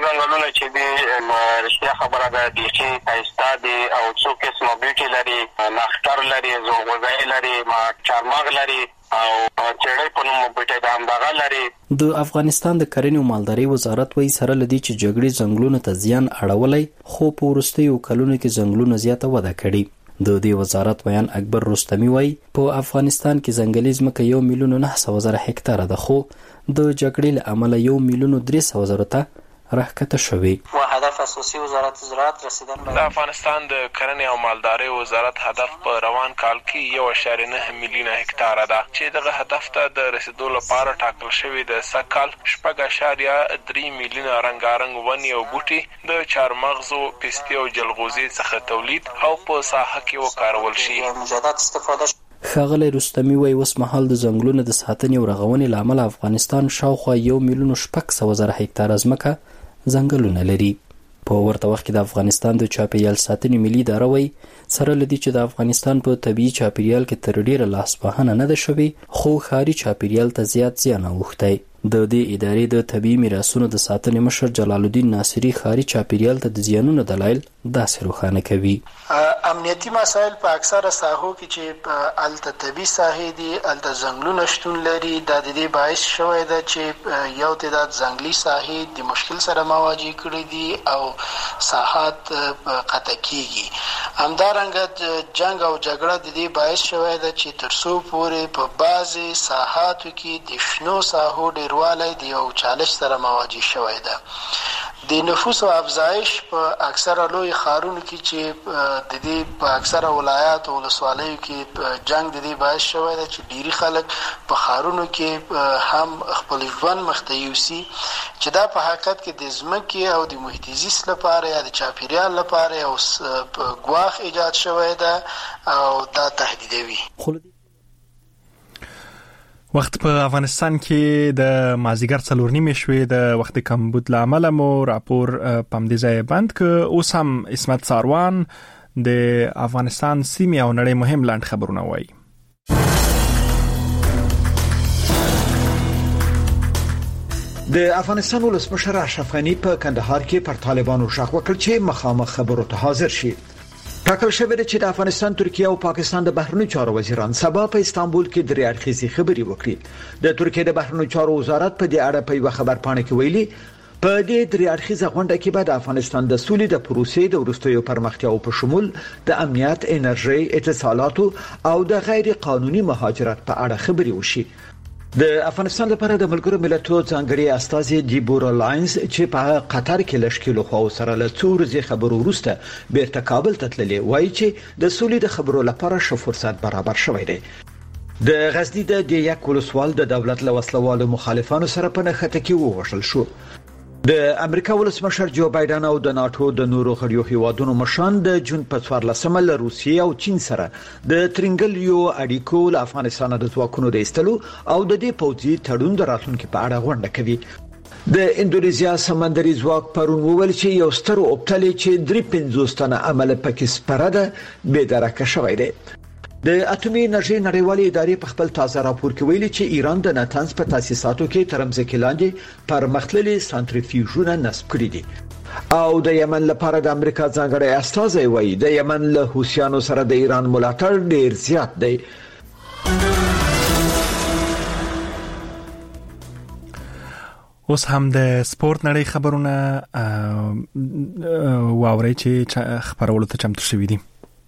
رښتیا خبره ده بیخي ښایسته دي او څو قسمه بوټي لري، نښتر لري، زوغوزۍ لري، چارمغ لري او چړۍ په نوم بوټی د همدغه لري. د افغانستان د کرنې او مالدارۍ وزارت وایي سره لدی چې جګړې ځنګلونو ته زیان اړولی، خو په وروستیو کلونو کې ځنګلونه زیاته وده کړې. د دې وزارت بیان اکبر رستمی وایي په افغانستان کې ځنګلي ځمکه یو میلیون نه سوه زره هکتاره ده، خو د جګړې له امله یو میلیون درې سوه زره ته راښکته شوي. و هدف اساسي وزارت زراعت رسیدن د افغانستان د کرنې او مالدارۍ وزارت هدف په روان کال کې یو اعشاریه نه میلیونه هکتاره ده چې دغه هدف ته د رسیدو لپاره ټاکل شوی د سږ شپږ اعشاریه درې میلیونه رنګارنګ ونې او بوټي د چارمغزو، پستې او جلغوزي څخه تولید او په ساحه کې وکارول شي. مجدد استفاده ښاغلی رستمی وایي اوس مهال د ځنګلونو د ساتنې او رغونې له امله افغانستان شاوخوا یو میلیون شپږ سوه زره هکتاره ځمکه ځنګلونه لري. په ورته وخت کې د افغانستان د چاپیریال ساتنې ملي اداره وایي سره لدی چې د افغانستان په طبیعي چاپیریال کې تر ډیره لاسوهنه نه ده شوې، خو ښاري چاپیریال ته زیات زیان اوښتی. د دې ادارې د طبیعي میراثونو د ساتنې مشر جلال الدین ناصري ښاري چاپیریال ته د زیانونو دلایل داسې روښانه کوي. امنیتي مسایل په اکثره ساحو کې چې الته طبیعي ساحې دي، الته ځنګلونه شتون لري، دا د دې باعث شوی ده چې یو تعداد ځنګلي ساحې د مشکل سره مواجه کړي دي او ساحات قطع کیږي. همدارنګه جنگ او جګړه د دې باعث شوی ده چې تر څو پورې په بعضې ساحاتو کې د شنو ساحو ډیروالی د یو چالش سره مواجه شوی ده. د نفوس افزایش په اکثره لوی ښارونو کې چې د دې په اکثره ولایات او ولسوالیو کې جنگ د دې باعث شوی دی چې ډیری خلک په ښارونو کې هم خپل ژوند مخته یوسي چې دا په حقیقت کې د ځمکې او د محیط زیست لپاره یا د چاپیریال لپاره یو ګواښ ایجاد شوی دی او دا تهدیدوي. وخت په افغانستان کې د مازیګر څلور نیمې شوې د وخت کمبود له امله مو راپور پم دي ځای بند ک اوس هم اسمت ساروان د افغانستان سیمې او نړۍ مهم لاند خبرونه وایي. د افغانستان ولسمشر اشرف غنی په کندهار کې پر طالبانو شاخ وکړ چې مخامخ خبرو ته حاضر شي. ټاکل شوی دی چې د افغانستان، ترکیه او پاکستان د بهرنیو چارو وزیران سبا په استانبول کې درې اړخیزې خبرې وکړي. د ترکیه د بهرنیو چارو وزارت په دې اړه په یو خبرپاڼه کې ویلي په دې درې اړخیزه غونډه کې به د افغانستان د سولې د پروسې د وروستیو پرمختیاو په شمول د امنیت، انرژي، اتصالاتو او د غیر قانوني مهاجرت په اړه خبرې وشي. د افغانستان لپاره د ملګرو ملتونو ځانګړي استازي دیبورا لاینز چې په قطر کې لشکلو خو سره له څو ورځې خبرو وروسته بیرته کابل ته تللي وایي چې د سولې د خبرو لپاره ښه فرصت برابر شوی دی. د غزنی د دیک ولسوال د دولت له وسلوالو مخالفانو سره په نښته کې ووژل شو. د امریکا ولسمشر جو بایدن او د ناتو د نورو غړیو هیوادونو مشران د جون په څوارلسمه له روسیې او چین سره د ترنګلیو اړیکو له افغانستان د ځواکونو د ایستلو او د دې پوځي تړون د راتلونکو په اړه غونډه کوي. د انډونیزیا سمندري ځواک پرون وویل چې یو ستر اوبتلې چې درې پنځوس تنه عمل پکې سپاره ده بې درکه شوی دی. د اټومي انرژي نړیوالې ادارې په خپل تازه راپور کې ویلي چې ایران د ناتنز په تاسیساتو کې ترمځکه لاندې پرمختللي سانتریفیوژونه نصب کړي دي. او د یمن لپاره د امریکا ځانګړی استازی وایي د یمن له حوثیانو سره د ایران ملاتړ ډیر زیات دی. اوس هم د سپورت نړۍ خبرونه واوري چې خبرولو ته چمتو شوي دي.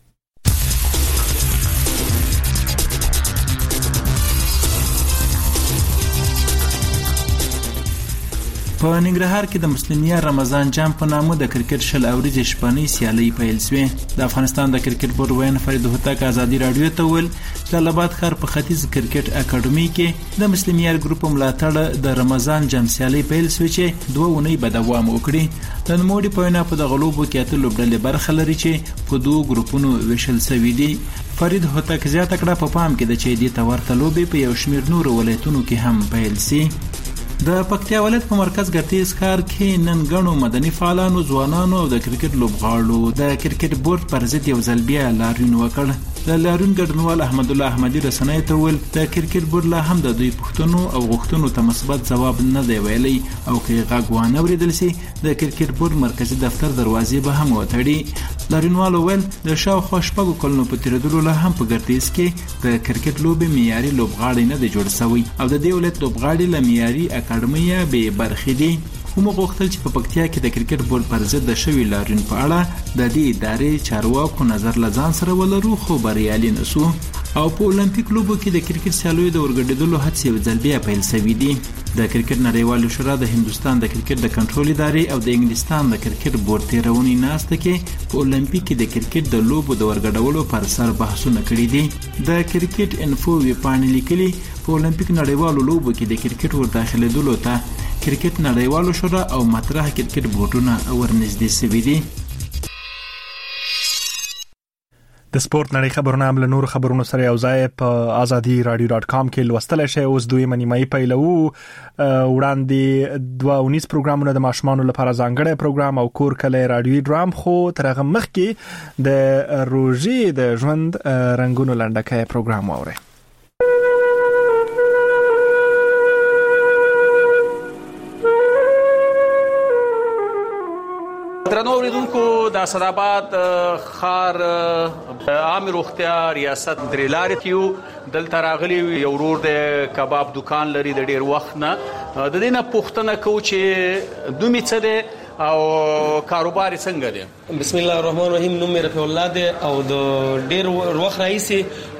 په ننګرهار کې د مسلمانیا رمضان جام په نامه د کرکټ شل اوريزې شپنۍ سیالي پیل شوه. د افغانستان د کرکټ بورډ وین فرید هوتک ازادي رادیو ته ویل جلالاباد ښار په ختیځ کرکټ اکیډمي کې د مسلمانیا ګروپ ملاتړ د رمضان جام سیالي پیل شوه چې دوه اونۍ به دوام وکړي. د نوموړي په وینا په دغه لوبو کې اته لوبډلې برخه لري چې په دوه ګروپونو ویشل شوي دي. فرید هوتک زیاته کړه په پام کې د چې دې تورته لوبې په یو شمېر نورو ولایتونو کې هم پیل شي. د پکتیا ولایت په مرکز ګرتیز ښار کې نن غنو مدني فعالانو، ځوانانو او د کرکټ لوبغاړو د کرکټ بورډ پر ضد یو ځل بیا لاریون وکړ. د لاریون ګډونوال احمد الله احمدي رسنۍ ته ویل د کرکټ بورډ لا هم د دوی پښتنو او غوښتنو ته مثبت ځواب نه دی ویلی او کې غږ وانه اوریدل شي د کرکټ بورډ مرکزی دفتر دروازې به هم وتړي. لاریونوال ویل د شاوخوا شپږو کلونو په تیریدلو لا هم په ګرتیز کې د کرکټ لوبې معیاري لوبغاړي نه دی جوړ شوی او د دې ولایت لوبغاړي له معیاري اکاډمۍ به برخې دي. هم غوښتل چې په پکتیا کې د کرکټ بورډ پر ضد د شوی لاریون په اړه د دې ادارې چارواکو نظر لزان سره ولرو خو بریالي نشو. او په اولمپیک لوبو کې د کرکټ سیالیو د ورګډېدلو هڅې یو ځل بیا پیل شوې دي. د کرکټ نړیوال شورا د هندستان د کرکټ د کنټرول ادارې او د انګلستان د کرکټ بورډ تیرونی ناسته کې په اولمپیک کې د کرکټ د لوبو د ورګډولو پر سر بحثونه کړي دي. د کرکټ انفو وی پاڼې لیکلي په اولمپیک نړیوالو لوبو کې د کرکټ ور داخلېدلو ته کرکټ نړیوالو شورا او مطرح کرکټ بورډونه ورنږدې شوي دي. د سپورت نړۍ خبرونه هم له نور خبرونو سره یو ځای په آزادي رادیو ډاټ کام کې لوستل شي. اوس دوی منیمای پیلو وړاندې دوه اونیز پروګرامونه د ماشومانو لپاره ځانګړی پروګرام او کور کله رادیوي ډرام خو تر هغه مخکې د روژې د ژوند رنگونو لنډکای پروګرام وره. درنو اوریدونکو د اسداباد ښار عام روغتیا ریاست درې لارې کیو دلته راغلی یو ورور د کباب دکان لري د ډیر وخت نه د دې نه پوښتنه کوو چې دوی څه دی او کاروبار څنګه دی. بسم الله الرحمن الرحیم. نوم مې رفیع الله دی او د ډیر وخت راځي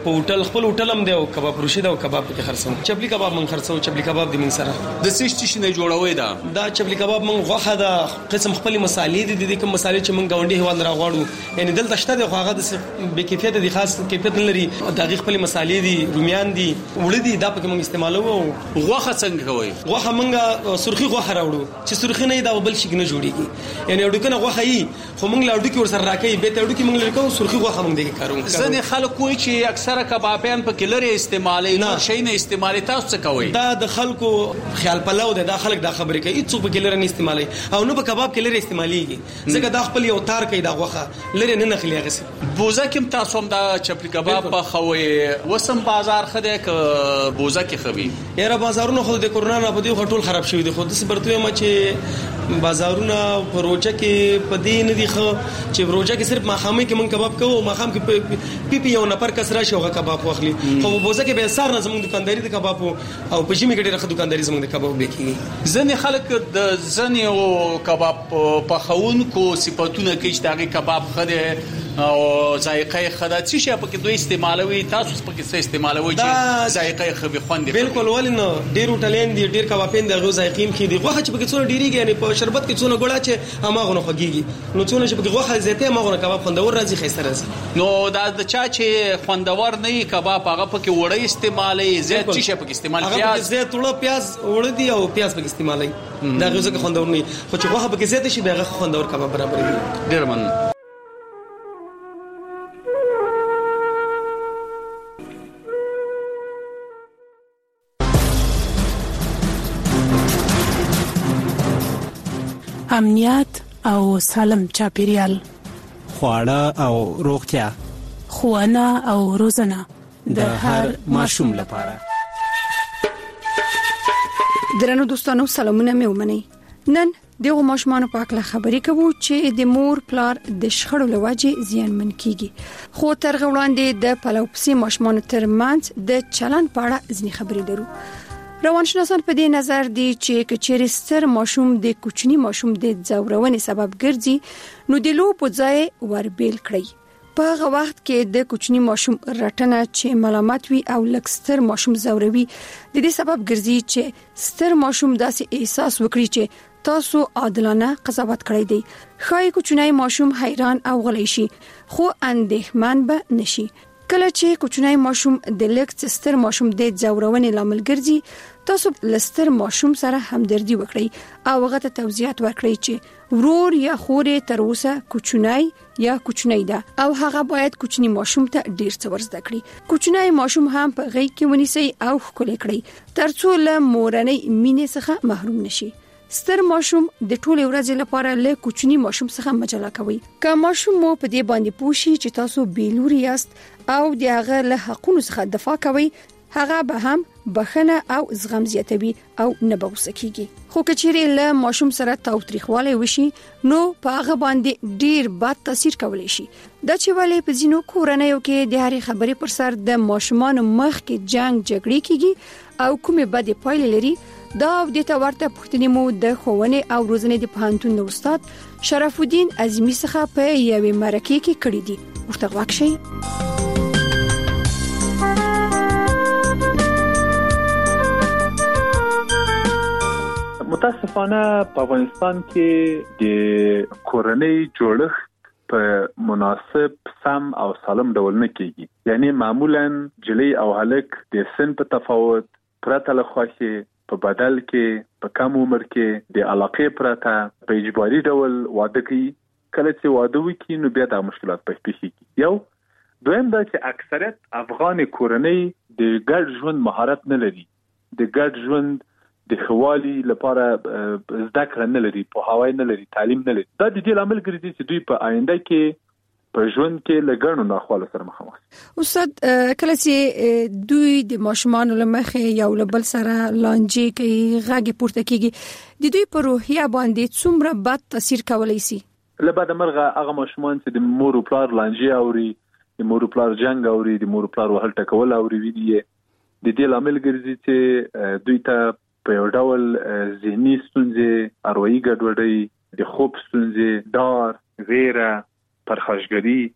په هوټل خپل هوټل هم دی او کباب فروشي دا او کباب کې خرڅو چپلی کباب من خرڅو چپلی کباب د من سره د سشت شي نه جوړوي دا دا چپلی کباب من غوخه دا قسم خپل مصالې دي د کوم مصالې چې من غونډي هوال راغواړو یعنی دلته شته د خواغه د به کیفیت د خاص کیفیت لري دغه خپل مصالې دي رومیان دي وړي دي دا پکې موږ استعمالو غوخه څنګه کوي غوخه موږ سرخي غوخه راوړو چې سرخي نه دا بل شي نه جوړيږي یعنی اډو کنه غوخه ای خو موږ لاډو کې ور سره راکې به ته اډو کې موږ لري سرخي غوخه موږ دې کارو ځنه خلک کوی چې اکثره کبابیان په کلر استعمالي نه شي نه استعمالي تاسو څه کوي دا د خلکو خیال پلو ده دا خلک دا خبره کوي هیڅ په کلر نه استعمالي او نو په کباب کلر استعماليږي ځکه دا خپل یو تار کوي دا غوخه لري نه نخلي غسي بوزه کوم تاسو هم دا چپلی کباب په خوي وسم بازار خده ک بوزه کې خوي یاره بازارونه خو د کورونا نه په دې خټول خراب شوی دي خو د سپرتوي ما چې بازارونه پروچه کې پدې نه دي خو چې پروچه کې صرف ماخامي کې من کباب کوو ماخام کې پی پی یو نفر کسره شو کباب واخلي خو بوزه کې به سار نه زموږ دکانداري د کباب او په جمی کې ډېر ښه دکانداري زموږ د کباب وکړي ځنې خلک د ځنې او کباب په خونکو صفاتونه کې چې دغه کباب خده او ذایقه خدا څه شي په کې دوی استعمالوي تاسو په کې څه استعمالوي چې ذایقه خو به خوند بالکل ولنه ډیر هوټلین دي ډیر کبابین دغه ذایقیم کې دي غوښه چې په کې څونه ډیریږي یعنی په شربت کې څونه ګوړه چې هماغه نه خوږيږي نو څونه چې په کې غوښه زیته هماغه کباب خوندور راځي خسته راځي نو دا د چا چې خوندور نه کباب هغه په کې وړي استعمالي زیات څه شي په کې استعمال پیاز زیات وړه پیاز وړه دي او پیاز په کې استعمالي دا غوښه خوندور نه خو چې غوښه په کې زیات شي به خوندور کباب برابر دي ډیر من امنیت او سالم چاپیریال خواړه او روغتیا ښوونه او روزنه د هر ماشوم لپاره درنو دوستانو سلامونه مې ومنئ نن دغه ماشومان په اړه خبرې کوو چې د مور پلار د شخړو لوجې زیانمن کیږي خو تر وړاندې د پلوپسي ماشومان ترمنځ د چلن په اړه ځینې خبرې درو روانشناسان په دې نظر دي چې کچېر ستر ماشوم د کوچني ماشوم د ځورونې سبب ګرځي نو د لو په ځای وربیل کړی په هغه وخت کې د کوچني ماشوم رټنه چې ملامت وي او لکستر ماشوم زوروي د دې سبب ګرځي چې ستر ماشوم داسې احساس وکړي چې تاسو عادلانه قضاوت کړی دی خای کوچنی ماشوم حیران او غلی شي خو اندېښمن به نشي کله چې کوچنی ماشوم د لکستر ماشوم د ځورونې لامل ګرځي تاسو لستر ماشوم سره همدردي وکړئ او هغه ته توضیحات ورکړئ چې ورور یا خورې تر اوسه کوچنی یا کوچنی ده او هغه باید کوچنی ماشوم ته ډیر څه ورزده کړي کوچنی ماشوم هم په غي کې ونیسي او ښکل کړئ ترڅو له مورنۍ مینې څخه محروم نشي ستر ماشوم د ټولې ورځې لپاره له کوچنی ماشوم څخه مجله کوي که ماشوم مو په دې باندې پوښي چې تاسو بیلوري یاست او د هغه له حقونو څخه دفاع کوي هغه به هم بخنه او زغم زیاتوي او نه به غوسه کیږي خو کچېرې له ماشوم سره تاوتریخوالی وشي نو په هغه باندې ډیر بد تاثیر کولی شي دا چې ولې په ځینو کورنیو کې د هرې خبرې پر سر د ماشومان مخ کې جنگ جګړې کیږي او کومې بدې پایلې لري دا د تورته پښتنې مو د ښوونې او روزنې د پوهنتون استاد شرف الدین عظیمی څخه په یوې مرکه کې کړې دي ورته واکشي متاسفانه په افغانستان کې د کورنۍ جوړښت په مناسب سم او سالم ډول نه کیږي یعنی معمولا جلی او هلک د سن په تفاوت پرته له خوښي په بدل کې په کم عمر کې د علاقې پرته په اجباري ډول واده کوي کله چې واده وکړي نو بیا د مشکلات پیښ کیږي یو دویم دا چې اکثریت افغان کورنۍ د ګډ ژوند مهارت نه لري د ګډ ژوند د خوالي لپاره زده کړه نه لري په هواي نه لري تعلیم نه لري دا د دې لامل ګرځي چې دوی په آینده کې په ژوند کې لګړنو ناخواله سره مخامخ استاد کله چې دوی د ماشومان لمخې یو لبل سره لانجې کوي غږی پورته کیږي د دوی په روحیه باندې څومره بد تاثیر کولی شي لبد مرغه هغه ماشومان چې د مور او پلار لانجې اوري د مور او پلار جنگ اوري د مور او پلار وهل ټکول اوري وی دي د دې لامل ګرځي چې دوی ته په یو ډول ذهني ستونزې اروایي ګډوډۍ د خوب ستونزې ډار ویره پرخاشګري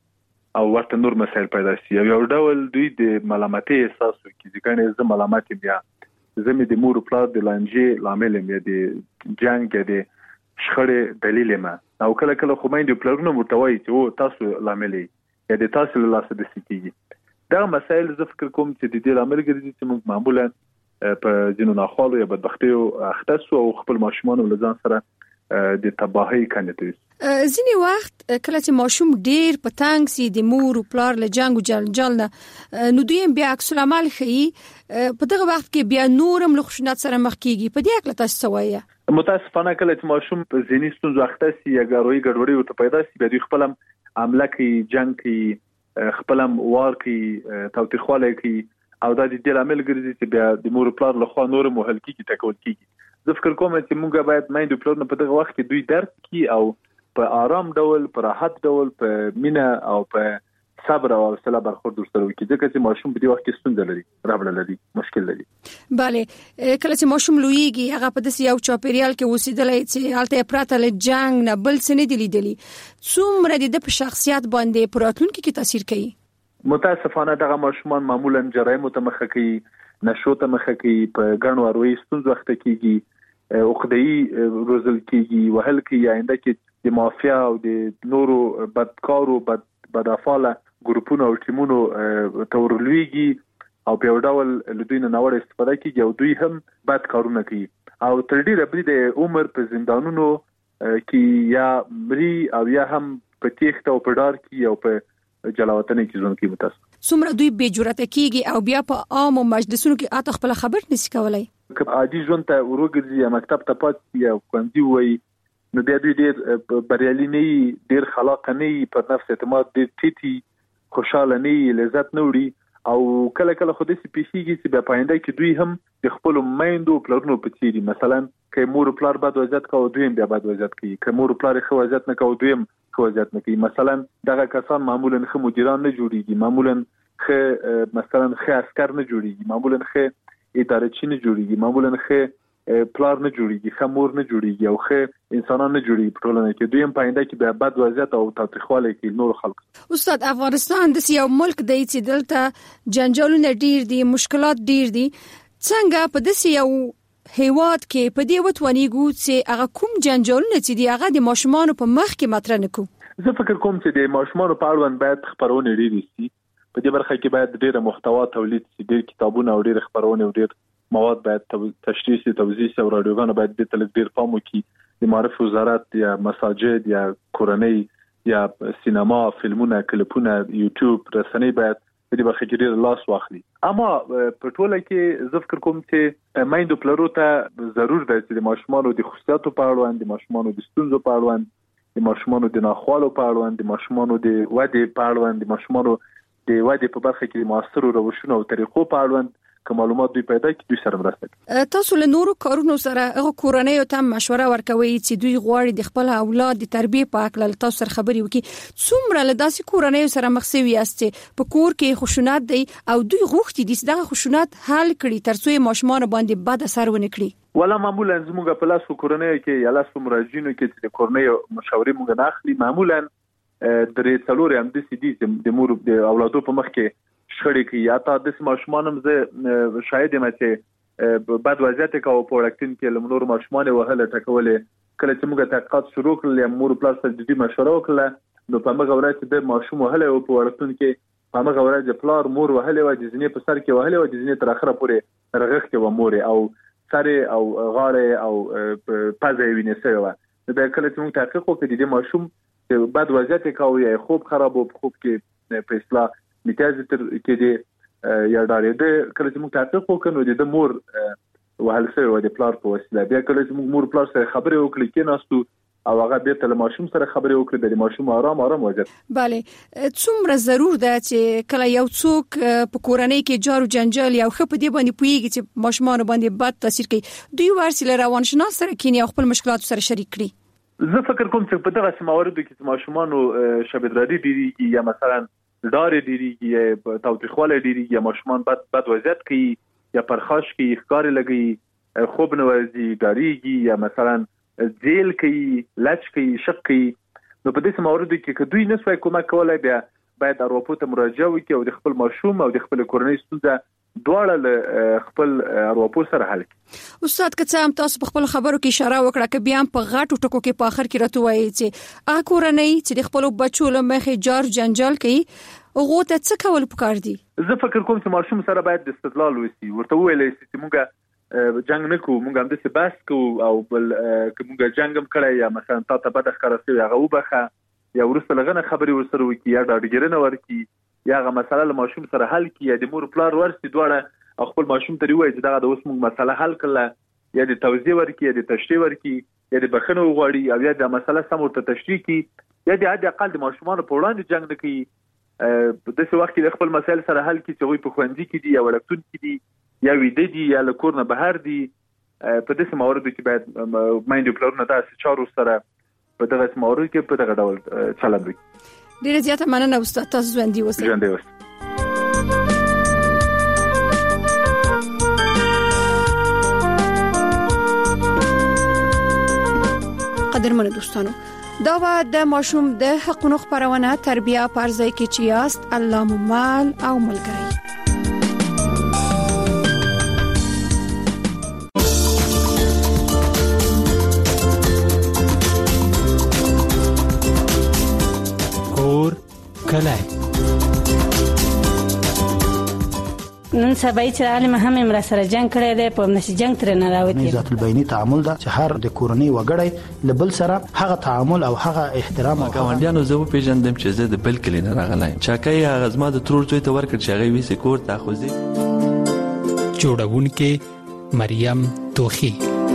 او ورته نور مسایل پیدا شي. یو ډول دوی د ملامتۍ احساس کوي ځکه زه ملامت یم یا زه مې د مور پلار د لانجې لامل یم یا د جنگ یا د شخړې دلیل یم. او کله کله خو مې د پلارونو مرتوي چې او تاسو لامل یا د تاسو له لاسه د سکیږي. دا مسایل زه فکر کوم چې د دې لامل ګرځي چې موږ معمولا په ځینو ناخوالو یا بدبختیو اخته سو او خپل ماشومان له ځان سره د تباهي کنيته. ځینی وخت کله چې ماشوم ډیر په تنګ سي د مور او پلار له جنگ او جنجال نه نو دوی بیا عکس العمل خي په دغه وخت کې بیا نورم له خشونت سره مخ کیږي. په دې اړه تاسو سوایه؟ متاسفانه کله چې ماشوم په ذهني ستونزو اخته سي یا ګاروي ګډوډي ورته پیدا سي بیا دوی خپل عمله کوي، جنگ کوي، خپل وار کوي، توتیخواله کوي او دا د دې لامل ګرځي چې بیا د مور پلار له خوا نور مهل کیږي تکول کیږي. زه فکر کوم چې موږ باید مایند پلان په دغه وخت کې دوی درک کی او په آرام ډول، په راحت ډول، په مینا او په صبر او حوصله برخورد سره وکړي ځکه چې ماشوم په دې وخت کې ستونزه لري، رابل لري، مشکل لري. bale کله چې ماشوم لویږي هغه په داسې یو چاپیریال کې اوسېدلی چې هلته پراته له جنگ نه بل څه نه دي لیدلي، څومره د په شخصیت باندې په راتلونکي کې تاثیر کوي؟ متاسفانه دغه ماشومان معمولا جرایم ته مخه کوي، نشو ته مخه کوي، په ګڼ واروي ستونزو وخت کېږي، عقده‌ای روزل کېږي، وهل کې آینده کې د مافیا او د نورو بدکارو بد بدافعاله ګروپونو او ټیمونو تورلويږي او په یو ډول لدوی نه نوړ استفاده کوي او دوی هم بد کارونه کوي او تر ډیره بری د عمر په زندانونو کې یا مری او یا هم په تیښت او په ډار کې او په جلاوطن کې ځون کې متاسف. څومره دوی بے جرأته کیږي او بیا په عام مجلسونو کې اته خپل خبر نشي کولای. عادي ژوند ته ورګرځي یا مکتب ته پاتې یا کوندي وای نو بیا دوی ډیر بریالي نه ډیر خلاق نه په نفس اعتماد ډیر ټیټي خوشاله نه لذت نه وړي او کله کله خو دې سپیشيږي چې په پاینده کې دوی هم د خپل مایندو پلانونو په تیری مثلا که مور پلار بد وضعیت کوي دوی هم بیا بد وضعیت کوي، که مور پلار خو وضعیت نه کوي دوی هم خو وضعیت نه کوي. مثلا دغه کسان معمولا خو مدیران نه جوړيږي، معمولا خو مثلا خو عسكر نه جوړيږي، معمولا خو اداره چی نه جوړيږي، معمولا خو پلار نه جوړيږي، خو مور نه جوړيږي او خو انسانان نه جوړيږي په ټولنه کې دوی هم پاینده کې بیا بد وضعیت او تاریخواله کې نور خلک. استاد افغانستان د یو ملک دی چې دلته جنجالونه ډیر دي، مشکلات ډیر دي، څنګه په داسې یو هیواد کې په دې وتونیږو چې هغه کوم جنجالونه چې دی هغه د ماشومان په مخ کې مطرح نکو؟ زه فکر کوم چې د ماشومان په اړه باید خبرونه ډېرې شي، په دې برخه کې باید ډېر محتوا تولید شي، ډېر کتابونه او ډېر خبرونه او ډېر مواد باید تشریح شي، توزیع شي او رادیوګانو باید د تل ډېر پام وکړي. د معرف وزارت یا مساجد یا کورنۍ یا سینما، فلمونه، کلیپونه، یوټیوب رسنۍ باید په دې برخه کې ډېر لاس واخلي. اما په ټوله کې زه فکر کوم چې مایندو پلرو ته ضرور دی چې د ماشومانو د خصوصیاتو په اړه، د ماشومانو د ستونزو په اړه، د ماشومانو د ناخوالو په اړه، د ماشومانو د ودې په اړه، د ماشومانو د ودې په برخه کې د موثرو روشونو او طریقو په اړه که معلومات دوی پیدا کړي دوی سره مرسته کوي. تاسو له نورو کارونو سره هغه کورنۍ ته مشوره ورکوي چې دوی غواړي د خپل اولاد د تربیه په اړه له تاسو سره خبري وکړي. څومره له داسې کورنۍ سره مخ شوي یاست چې په کور کې خشونت دی او دوی غوښتي دي چې دا خشونت حل کړي ترڅو ماشومان باندې بد اثر ونه کړي؟ ولا معمولا زموږ په لاس کورنۍ کې یا لاس مراجعینو کې چې کورنۍ مشورې موږ نه اخلي، معمولا درې څلور هم د سي دي د مور د اولادو په مخ کې شخړې کوي یا تا د ماشومان هم زه شاید یم چې بد وضعیت کوي په وړکتون کې لمنور ماشومان وهله ټکولې. کله چې موږ تحقیقات شروع کړل یا مور پلار سره د دې مشوره وکړه نو په هغه ورځ د ماشوم وهله او په وړکتون کې په هغه ورځ پلار مور وهله و د ځینې په سر کې وهله و د ځینې تر اخره پورې رغښ کې و مور او سره او غاړه او پزې وینې سره و. دا کله چې موږ تحقیق وکړو د ماشوم بد وضعیت کوي یا خوب خراب او خوب کې په اصلاح میتاز تر کې دی یا ډارېده. کله چې موږ تحقیق وکړو د مور وهل سره و د پلار په وسیله بیا کله چې موږ مور پلار سره خبرې وکړو کې ناستو او هغه به تل ماشوم سره خبرې وکړي د ماشوم آرام آرام وځي. bale څومره ضرور ده چې کله یو څوک په کورنۍ کې جارو جنجال یا خپ دی باندې پويږي چې ماشومان باندې بد تاثیر کوي دوی ورسره روانشناس سره کینی خپل مشکلات سره شریک کړي؟ زه فکر کوم چې په دغه موارد کې ماشومان شبدرادي دي یا مثلا داري ديږي یا توتیخواله ديږي یا ماشومان بد بد وضعیت کوي یا پرخاش کوي، ښکار لګي، خوب نه ورځي، ډاریږي یا مثلا ځیل کوي، لچ کوي، شق کوي. نو په دې موارد کې که دوی نسوي کومک کولای بیا باید اروپا ته مراجعه وکړي او د خپل ماشوم او د خپل کورنۍ ستونزه دواړه له خپل اروپا سره حل کړي. استاد که څه هم تاسو په خپل خبرو کې اشاره وکړه چې بیا په غاټو ټکو کې په اخر کې راته وایي چې ا کورنۍ چې د خپل بچو له مخې جار جنجال کوي هغه ته څه کول پکار دي؟ زه فکر کوم چې ماشوم سره باید د استدلال وسی ورته ویل شي چې موږ جنگ نه کوو، موږ هم د سباس کوو او بل کومه جنگ هم کړی یا مثلا تا ته بد ښکارا شوی هغه وبخه یا ورسره لغنه خبري ورسره وکي یا د ډیګرنه ورکی یا هغه مسله له ماشوم سره حل کی یا د مور پلار ورسي دواړه خپل ماشوم ته وایي چې دا د اوس موږ مسله حل کړه یا د توضیح ورکی یا د تشریح ورکی یا د بخنه وغوړي او یا د مسله سم ورته تشریح کی یا د عادي اقل د ماشومان په وړاندې جنگ نه کوي. په داسې وخت کې د خپل مسایل سره حل کی چې وي په خوندې کې دي یا ولکتون کې دي یا ویده دي یا له کور نه بهر دي. په داسې موارد کې باید مایندو پلرونه تاسو چارو سره په دغه موارد کې په دغه ډول چلند وکړي. ډیره زیاته مننه استاد، تاسو ژوندۍ اوسئ. ژوندۍ اوسئ. قدرمنو دوستانو، دا و د ماشوم د حقونو خبرونه تربیه پرځای کې چې یاست الله مو مال او ملګری. کلای نن سبا چې عالم هم امر سره جنگ کړی دی په نشي جنگ تر نه راوتی. ذات البینی تعامل دا چې هر د کورنۍ وګړي لبل سره هغه تعامل او هغه احترام او ګاونډیانو زه په پیژندم چې زه د بل کلی نه راغلی چاکای هغه زما د ترور زوی ته ورکړ چې هغه وی سکور تاخذي جوړونکې مریم توخی.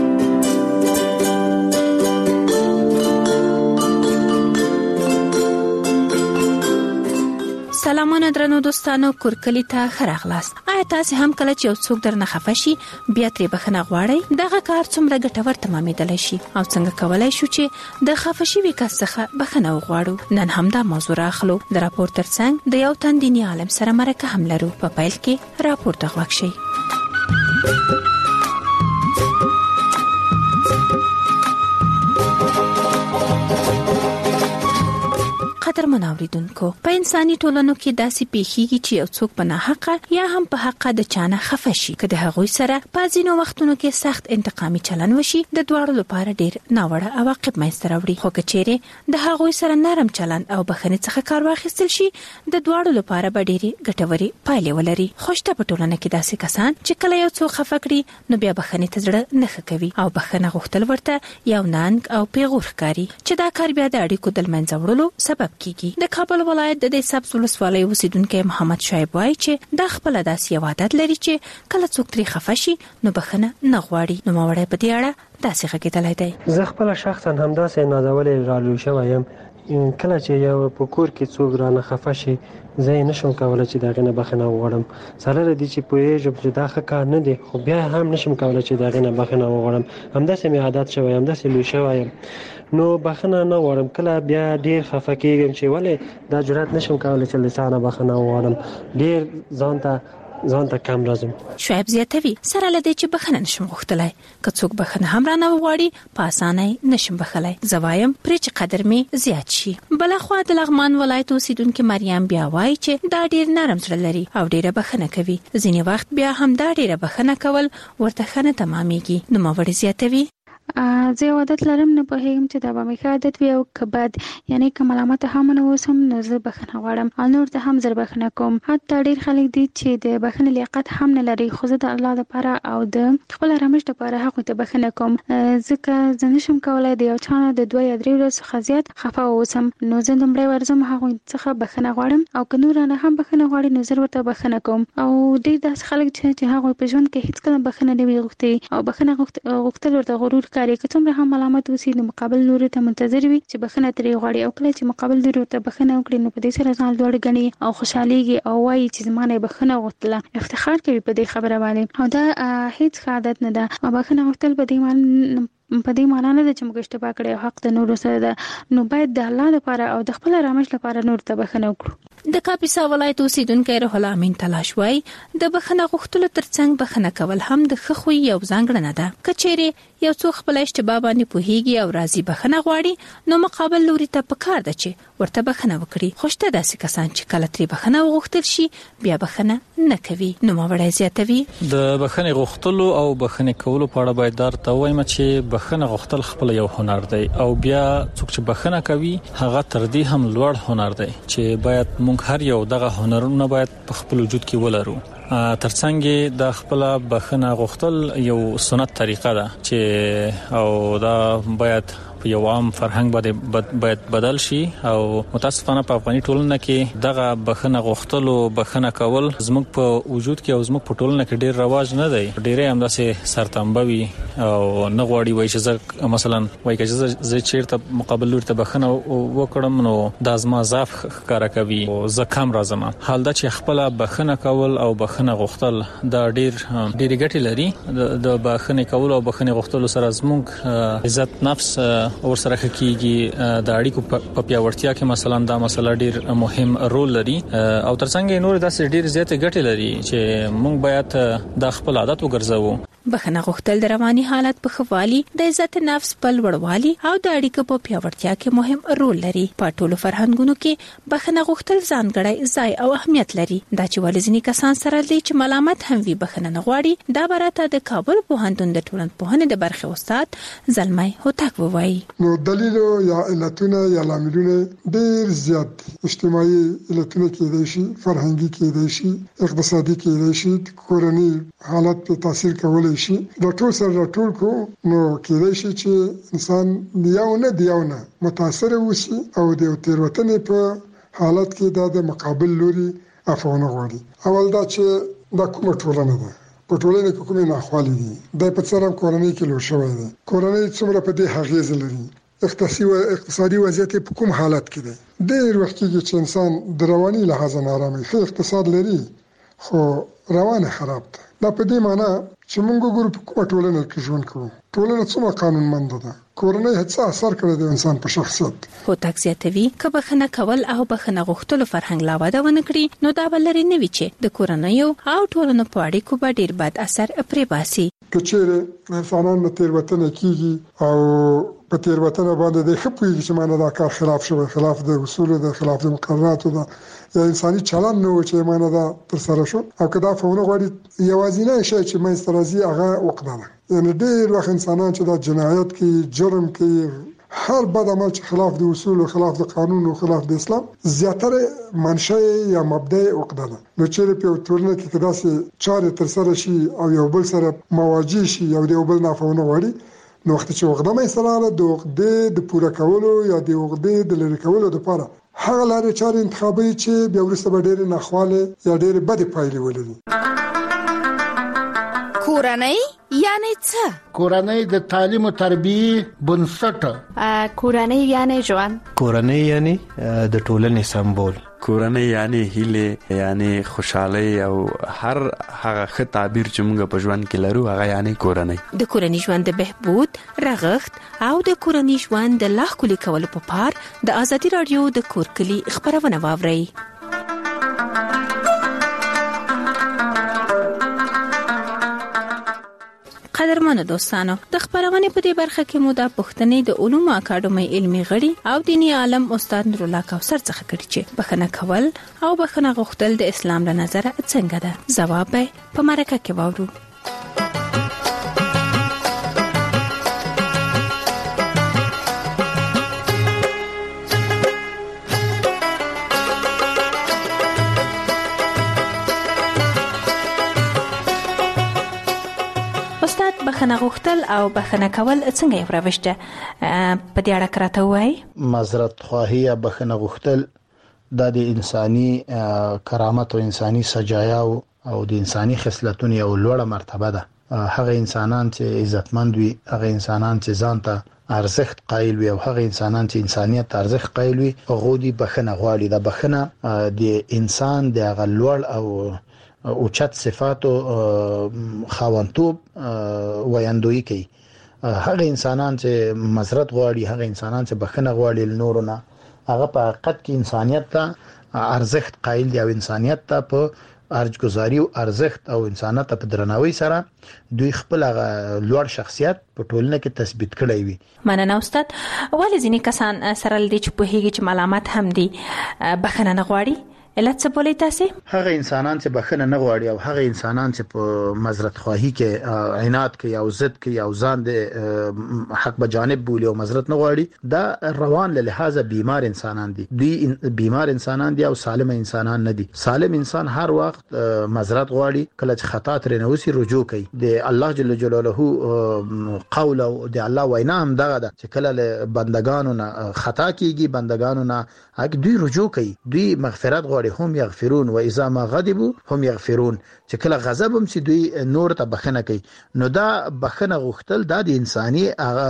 سلامونه درنو دوستانو، کورکلی ته خراغلاست. آیا تاسو هم کله چې یو څوک درنه خفه شي بیا ترې بخنه غواړئ؟ دغه کار څومره ګټور تمامېدلی شي او څنګه کولای شو چې د خفه شوي کس څخه بخنه وغواړو؟ نن هم دا موضوع راخلو. د راپور ترڅنګ د یو تن دیني عالم سره مرکه هم لرو. په پیل کې راپور ته غوږ شئ. قدرمن اوریدونکو، په انساني ټولنو کې داسې پیښیږي چې یو څوک په ناحقه یا هم په حقه د چانه خفه شي. که د هغوی سره په ځینو وختونو کې سخت انتقامي چلن وشي د دواړو لپاره ډیر ناوړه عواقب منځته راوړي. خو که چیرې د هغوی سره نرم چلن او بخښنې څخه کار واخیستل شي د دواړو لپاره به ډېرې ګټورې پایلې ولري. خو شته په ټولنه کې داسې کسان چې کله یو څوک خفه کړي نو بیا بخښنې ته زړه نه ښه کوي او بخښنه غوښتل ورته یو ننګ او پیغور ښکاري چې دا کار بیا د اړیکو د له منځه وړلو سبب کیږي. د کابل ولایت د دې سبز ولسوالۍ اوسیدونکي محمد شعیب وایي چې دا خپل داسې یو عادت لري چې کله څوک ترې خفه شي نو بخښنه نه غواړي. نو ماوړی په دې اړه داسې غږېدلی دی. زه خپل شخصا هم داسې نازولې رالو شوی یم. کله چې یو په کور کې څوک رانه خفه شي زه یې نشم کولی چې د هغې نه بخښنه وغواړم. ضرره دي چې پوهېږم چې دا ښه کار نه دی خو بیا هم نشم کولی چې د هغې نه بخښنه وغواړم. همداسې مې عادت شوی، همداسې لوی شوی یم. نو بخښنه نه غواړم. کله بیا ډېر خفه کېږم چې ولې دا جرأت نشم کولی چې له چا نه بخښنه وغواړم. ډېر ځان ته ځان ته کم راځم. شعیب زیاتوي سره لدې چې بخښنه نشم غوښتلی، که څوک بخښنه هم رانه وغواړي په اسانۍ نشم بخښلی. زه وایم پرې چې قدر مې زیات شي. بلخوا د لغمان ولایت اوسیدونکي مریم بیا وایي چې دا ډېر نرم زړه لري او ډېره بخښنه کوي. ځینې وخت بیا هم دا ډېره بخښنه کول ورته ښه نه تمامېږي. نوموړې زیاتوي زه یو عادت لرم، نه پوهېږم چې دا به مې ښه عادت وي او که بد. یعنې که ملامته هم نه اوسم نو زه بخښنه غواړم او نور ته هم زر بخښنه کوم. حتی ډېر خلک دي چې د بخښنې لیاقت هم نه لري خو زه د الله لپاره او د خپل آرامش لپاره هغوی ته بخښنه کوم. ځکه زه نشم کولی د یو چا نه د دوه یا درې ورځو څخه زیات خفه واوسم. نو زه لومړی ورځم هغوی څخه بخښنه غواړم او که نور رانه هم بخښنه غواړي نو زه ورته بخښنه کوم. او ډېر داسې خلک چې هغوی په ژوند کې هېڅکله بخښنه نه وي غوښتې او بخښنه غوښتل ورته غرور ښکاري. که څومره هم ملامت اوسي نو مقابل لوري ته منتظر وي چې بخښنه ترې غواړي او کله چې مقابل لوري ته بخښنه وکړي نو په دې سره ځان لوړ ګڼي او خوشحاليږي او وایي چې زما نه بخښنه غوښتله، افتخار کوي په دې خبره باندې. او دا هیڅ ښه عادت نه ده. او بخښنه غوښتل په دې معنی په دې معنا نه ده چې موږ اشتباه کړی او حق د نورو سره ده. نو باید د الله لپاره او د خپل آرامش لپاره نور ته بخښنه وکړو. د کاپیسا ولایت اوسیدونکو روح الله امین تلاش وای د بخنه غوښتلو ترڅنګ بخنه کول هم د خخوي یو ځانګړنه ده. کچېره یو څوک خپل اشتباه باندې پوهیږي او راضي بخنه غواړي نو مقابل لوري ته پکار ده چې ورته بخنه وکړي. خوشته داسې کسان چې کله تری بخنه وغوښتل شي بیا بخنه نه کوي. نو ما وړای زیاتوي د بخنه غوښتلو او بخنه کولو په اړه باید در ته وایم چې بخنه غوښتل خپل یو هنر دی او بیا څوک چې بخنه کوي هغه تر دې هم لوړ هنر دی چې باید موږ هر یو دغه هنرونه باید په خپل وجود کې ولرو. ترڅنګ د خپل بخنه غوښتل یو سنت طریقه ده چې او دا باید یو عام فرهنګ باندې باید بدل شي او متاسفانه په افغاني ټولنه کې دغه بخنه غوښتل او بخنه کول زموږ په وجود کې او زموږ په ټولنه کې ډیر رواج نه دی. ډیره هم داسې سرتمبوي او نه غواړي وای چې زه مثلا وای چې زه چیرته مقابل لور ته بخنه وکړم نو د ازما ضعف ښکارا کوي او زه کم راځم. حال دا چې خپل بخنه کول او بخنه غوښتل دا ډیر ډیر ګټه لري. د بخنه کول او بخنه غوښتل سره زموږ عزت نفس اور سره کېږي. د اړیکو په پیاوړتیا کې مثلا دا مسله ډیر مهم رول لري او ترڅنګ نور داسې ډیر زیات ګټه لري چې موږ باید د خپل عادت وګرځوو. بخنه غوښتل د رواني حالت په خوالي د عزت نفس په لوړوالي او د اړیکو په پیاوړتیا کې مهم رول لري. په ټولو فرهنګونو کې بخنه غوښتل ځانګړی ځای او اهمیت لري. دا چې ولزنی کسان سره دي چې ملامت هم وي بخنه نه غواړي. دا براته د کابل پوهنتون د ټولنپوهنې د برخې استاد زلمي هوتک ووایي. نو دلیل یا علتونه یا لاملونه ډیر زیات دي. اجتماعي علتونه کېدای شي، فرهنګي کېدای شي، اقتصادي کېدای شي، کورنۍ حالت په تاثیر کوي شي. دا ټول سره ټول کو نو کېدای شي چې انسان یو نه دیو نه متاثر وسی او د تیروتنې په حالت کې دا د مقابل لوري افونه غواړي. اول دا چې دا کومه ټولنه ده په ټولنه کې کومه ناخوالي دي د په څرم کورنۍ کې لور شوی دی. کورنۍ څومره په دې حقیقت لري. اقتصادي و اقتصادي وضعیت په کوم حالت کې دی. ډېر وخت کې چې انسان د رواني لحاظ نه آرامي خو اقتصاد لري خو روانه خراب ده. دا په دې معنی چې موږ ګورو په کومه ټولنه کې ژوند کوو. ټولنه څومره قانونمند ده. کورنۍ هڅه اثر کړی د انسان په شخصیت. خو تاکسیاتوي که بخنه کول او بخنه غوښتلو فرهنګ لا وده ونه کړي نو دا بلري نه وی چې د کورنۍ او ټولنو په اړیکو به ډیر بد اثر پرې باسي. کچېره انسانانو تیروتنه کیږي او په تیروتنه باندې د خپوي چې معنی دا کار خلاف شوی، خلاف د اصولو د خلاف د مقرراتو د یا انساني چلن نه و چې معنی دا تر سره شو او کدا فونه غواړي یوازینی شی چې مې سترازي هغه وقدانه. یعنی ډېر وخت انسانان چې دا جنایت کوي، جرم کوي، هر بد عمل چې خلاف د اصول او خلاف د قانون او خلاف د اسلام زیاتره منشأ یا مبدا وقدانه. نو چې په ټولنه کې کدا سي چارې تر سره شي او یو بل سره مواجه شي او یو بل نه فونه غواړي نو وخت چې وقدمه استراله د وقدې د پوره کولو یا د وقدې د لری کولو لپاره هغه لارې چارې انتخابي چې بیا ورسته به ډېر ناخواله یا ډېر بد پایلې ولري. کورنۍ یعنی څه؟ کورنۍ د تعلیم او تربیه بنسټ. کورنۍ یعنی ژوند. کورنۍ یعنی د ټولنې سمبول. کورنۍ یعنی هیله یعنی خوشحالي او هر هغه ښه تعبیر چې موږ په ژوند کې لرو هغه یعنی کورنۍ. د کورنۍ ژوند د بهبود، رغښت او د کورنۍ ژوند د لا ښکلي کولو په پار د ازادي رادیو د کورکلي خبرونه واورئ. قدرمنو دوستانو، د خبرونه په دې برخه کې مو د پښتنې د علومو اکاډمۍ علمي غړي او دینی عالم استاد نور الله کوثر څخه کړي چې بخنه کول او بخنه غوښتل د اسلام له نظره څنګه ده. جواب به په مرکه کې واورو. بخنه غوښتل او بخنه کول څنګه یو روش ده؟ په دې اړه کراته وای. معذرت خواهی یا بخنه غوښتل د انساني کرامت او انساني سجایا او د انساني خصلتونو یو لوړه مرتبه ده. هغه انسانان چې عزتمند وي، هغه انسانان چې ځان ته ارزښت قایل وي او هغه انسانان چې انسانيت ارزښت قایل وي هغه دي بخنه غواړي. د بخنه د انسان د هغه لوړ او او چت صفاتو خاوندتوب ویاندوی کوي. هغه انسانان چې معذرت غواړي، هغه انسانان چې بخنه غواړي نورونه، هغه په حقیقت کې انسانيت ته ارزښت قایل دي او انسانيت ته په ارزګزاري او ارزښت او انسانيت په درناوي سره دوی خپل لوړ شخصیت په ټولنه کې تثبیت کړی وي. مننه استاد. ولې ځینې کسان سره لدی چې په هیڅ چې ملامت هم دي بخښنه نه غواړي؟ علت څه بولې تاسو؟ هغه انسانان چې بخښنه نه غواړي او هغه انسانان چې په معذرت خواهی کې عنایت کوي او ضد کوي او ځان د حق به جانب بولي او معذرت نه غواړي، دا روان له لحاظه بیمار انسانان دي. دوی بیمار انسانان دي او سالم انسانان نه دي. سالم انسان هر وخت معذرت غواړي، کله چې خطا ترې نه وسی رجوع کوي. د الله جل جلاله قول او د الله وینا هم دغه ده چې کله له بندگانو نه خطا کیږي، بندگانو نه اګ دوی رجوع کوي، دوی مغفرت غواړي. هم یغفرون و اذا ما غضبوا هم یغفرون، چې کله غضب هم سي دوی نور ته بخنه کوي. نو دا بخنه غوښتل دا د انساني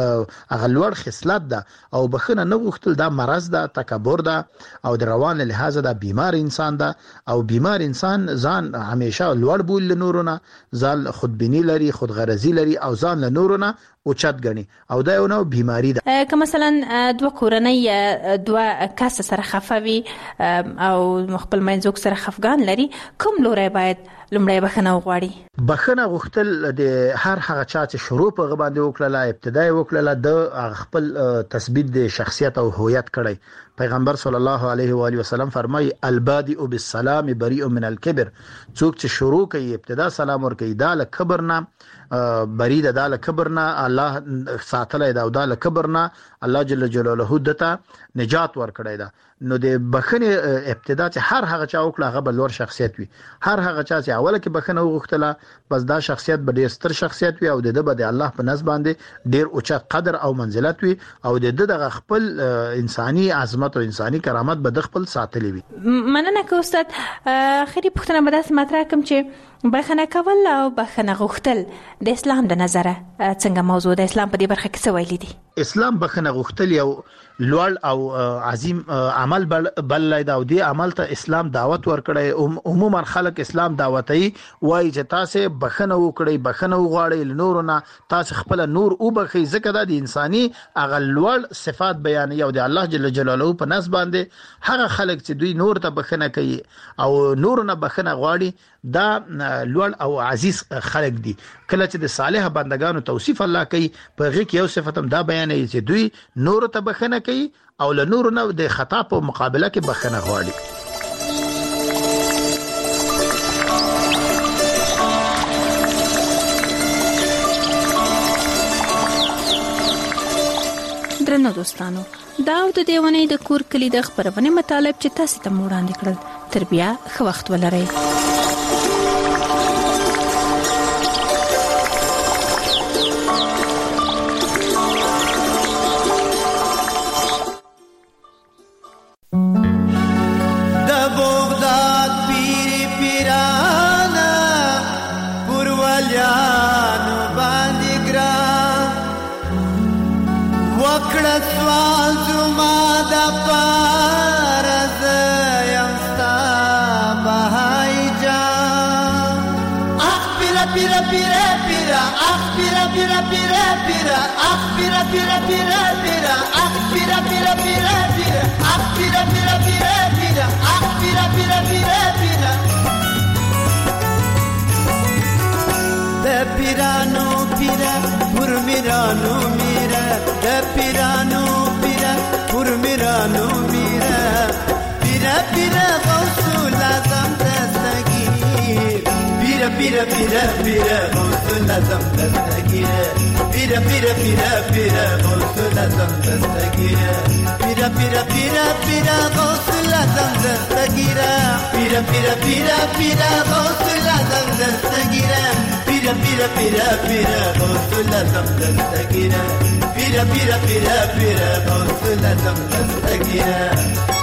اغلوړ خصلت ده او بخنه نه غوښتل دا مرض ده، تکبر ده او د روان لحاظه دا بیمار انسان ده. او بیمار انسان ځان همیشه لوړ بول لنورونه، ځان خودبینی لري، خودغرضی لري او ځان لنورونه او چت غني او دا یو نو بیماری ده. که مثلا دوه کورنۍ دوه کس سره خفوي او خپل منځوک سره خفګان لري، کوم لوري باید لمړی بخنه وغواړي؟ بخنه غوښتل د هر هغه چا چې شروع په غباندې وکړه، ابتدای وکړه، د خپل تثبیت د شخصیت او هویت کړی. پیغمبر صلی الله علیه و آله وسلم فرمایي البادئ بالسلام بریء من الكبر، څوک چې شروع کوي ابتدا سلام ور کوي دا له کبر نه بری ده، دا له کبر نه الله ساتلای دا او دا له کبر نه الله جل جلاله دته نجات ور کړی دا. نو د بخنه ابتدا چې هر هغه چا وکړه هغه بلور شخصیت وي. هر هغه چا چې اوله کې بخنه وغوښتله بس دا شخصیت به ډیر ستر شخصیت وي او د دې به د الله په نسبت باندې ډیر اوچا قدر او منزلت وي او د دې د خپل انساني عظمت او انساني کرامت به د خپل ساتلی وي. مننه که استاد. خیری پښتنه به داسې مطرح کوم چې بخنه کول او بخنه غوښتل د اسلام د نظره څنګه موضوع د اسلام په دې برخه کې څه ویلي دي؟ اسلام بخنه غوښتل یو لوړ او عظیم عمل بل لای دا او دی عمل ته اسلام دعوت ورکړي. عموما خلک اسلام دعوتي وای چې تاسو بخنه وکړي، بخنه وغواړي لنورونه، تاسو خپل نور او بخي زکه د انساني اغلوړ صفات بیان یو د الله جل جلاله په نس باندې هغه خلک چې دوی نور ته بخنه کوي او نورونه بخنه غواړي دا لوړ او عزیز خلک دي. کله چې د صالح بندگانو توصیف الله کوي په هغه کې یو صفت هم دا بیان یې چې دوی نور ته بخنه کوي او له نور نه د خطا په مقابله کې بخنه غواړي. درنو دوستانو، دا د دیوانې د کور کلی د خبرونه مطالب چې تاسو ته وړاندې کړل، تر بیا ښه وخت ولرئ. Pirano pira, purmirano mira, da pirano pira, purmirano mira, pira pira gausul azam dastagir, pira pira pira pira gausul azam dastagir, pira pira pira pira gausul azam dastagir, pira pira pira pira gausul azam dastagir, pira pira pira pira gausul azam dastagir. Pira pira pira pira gausul azam dastagir, pira pira pira pira gausul azam dastagir.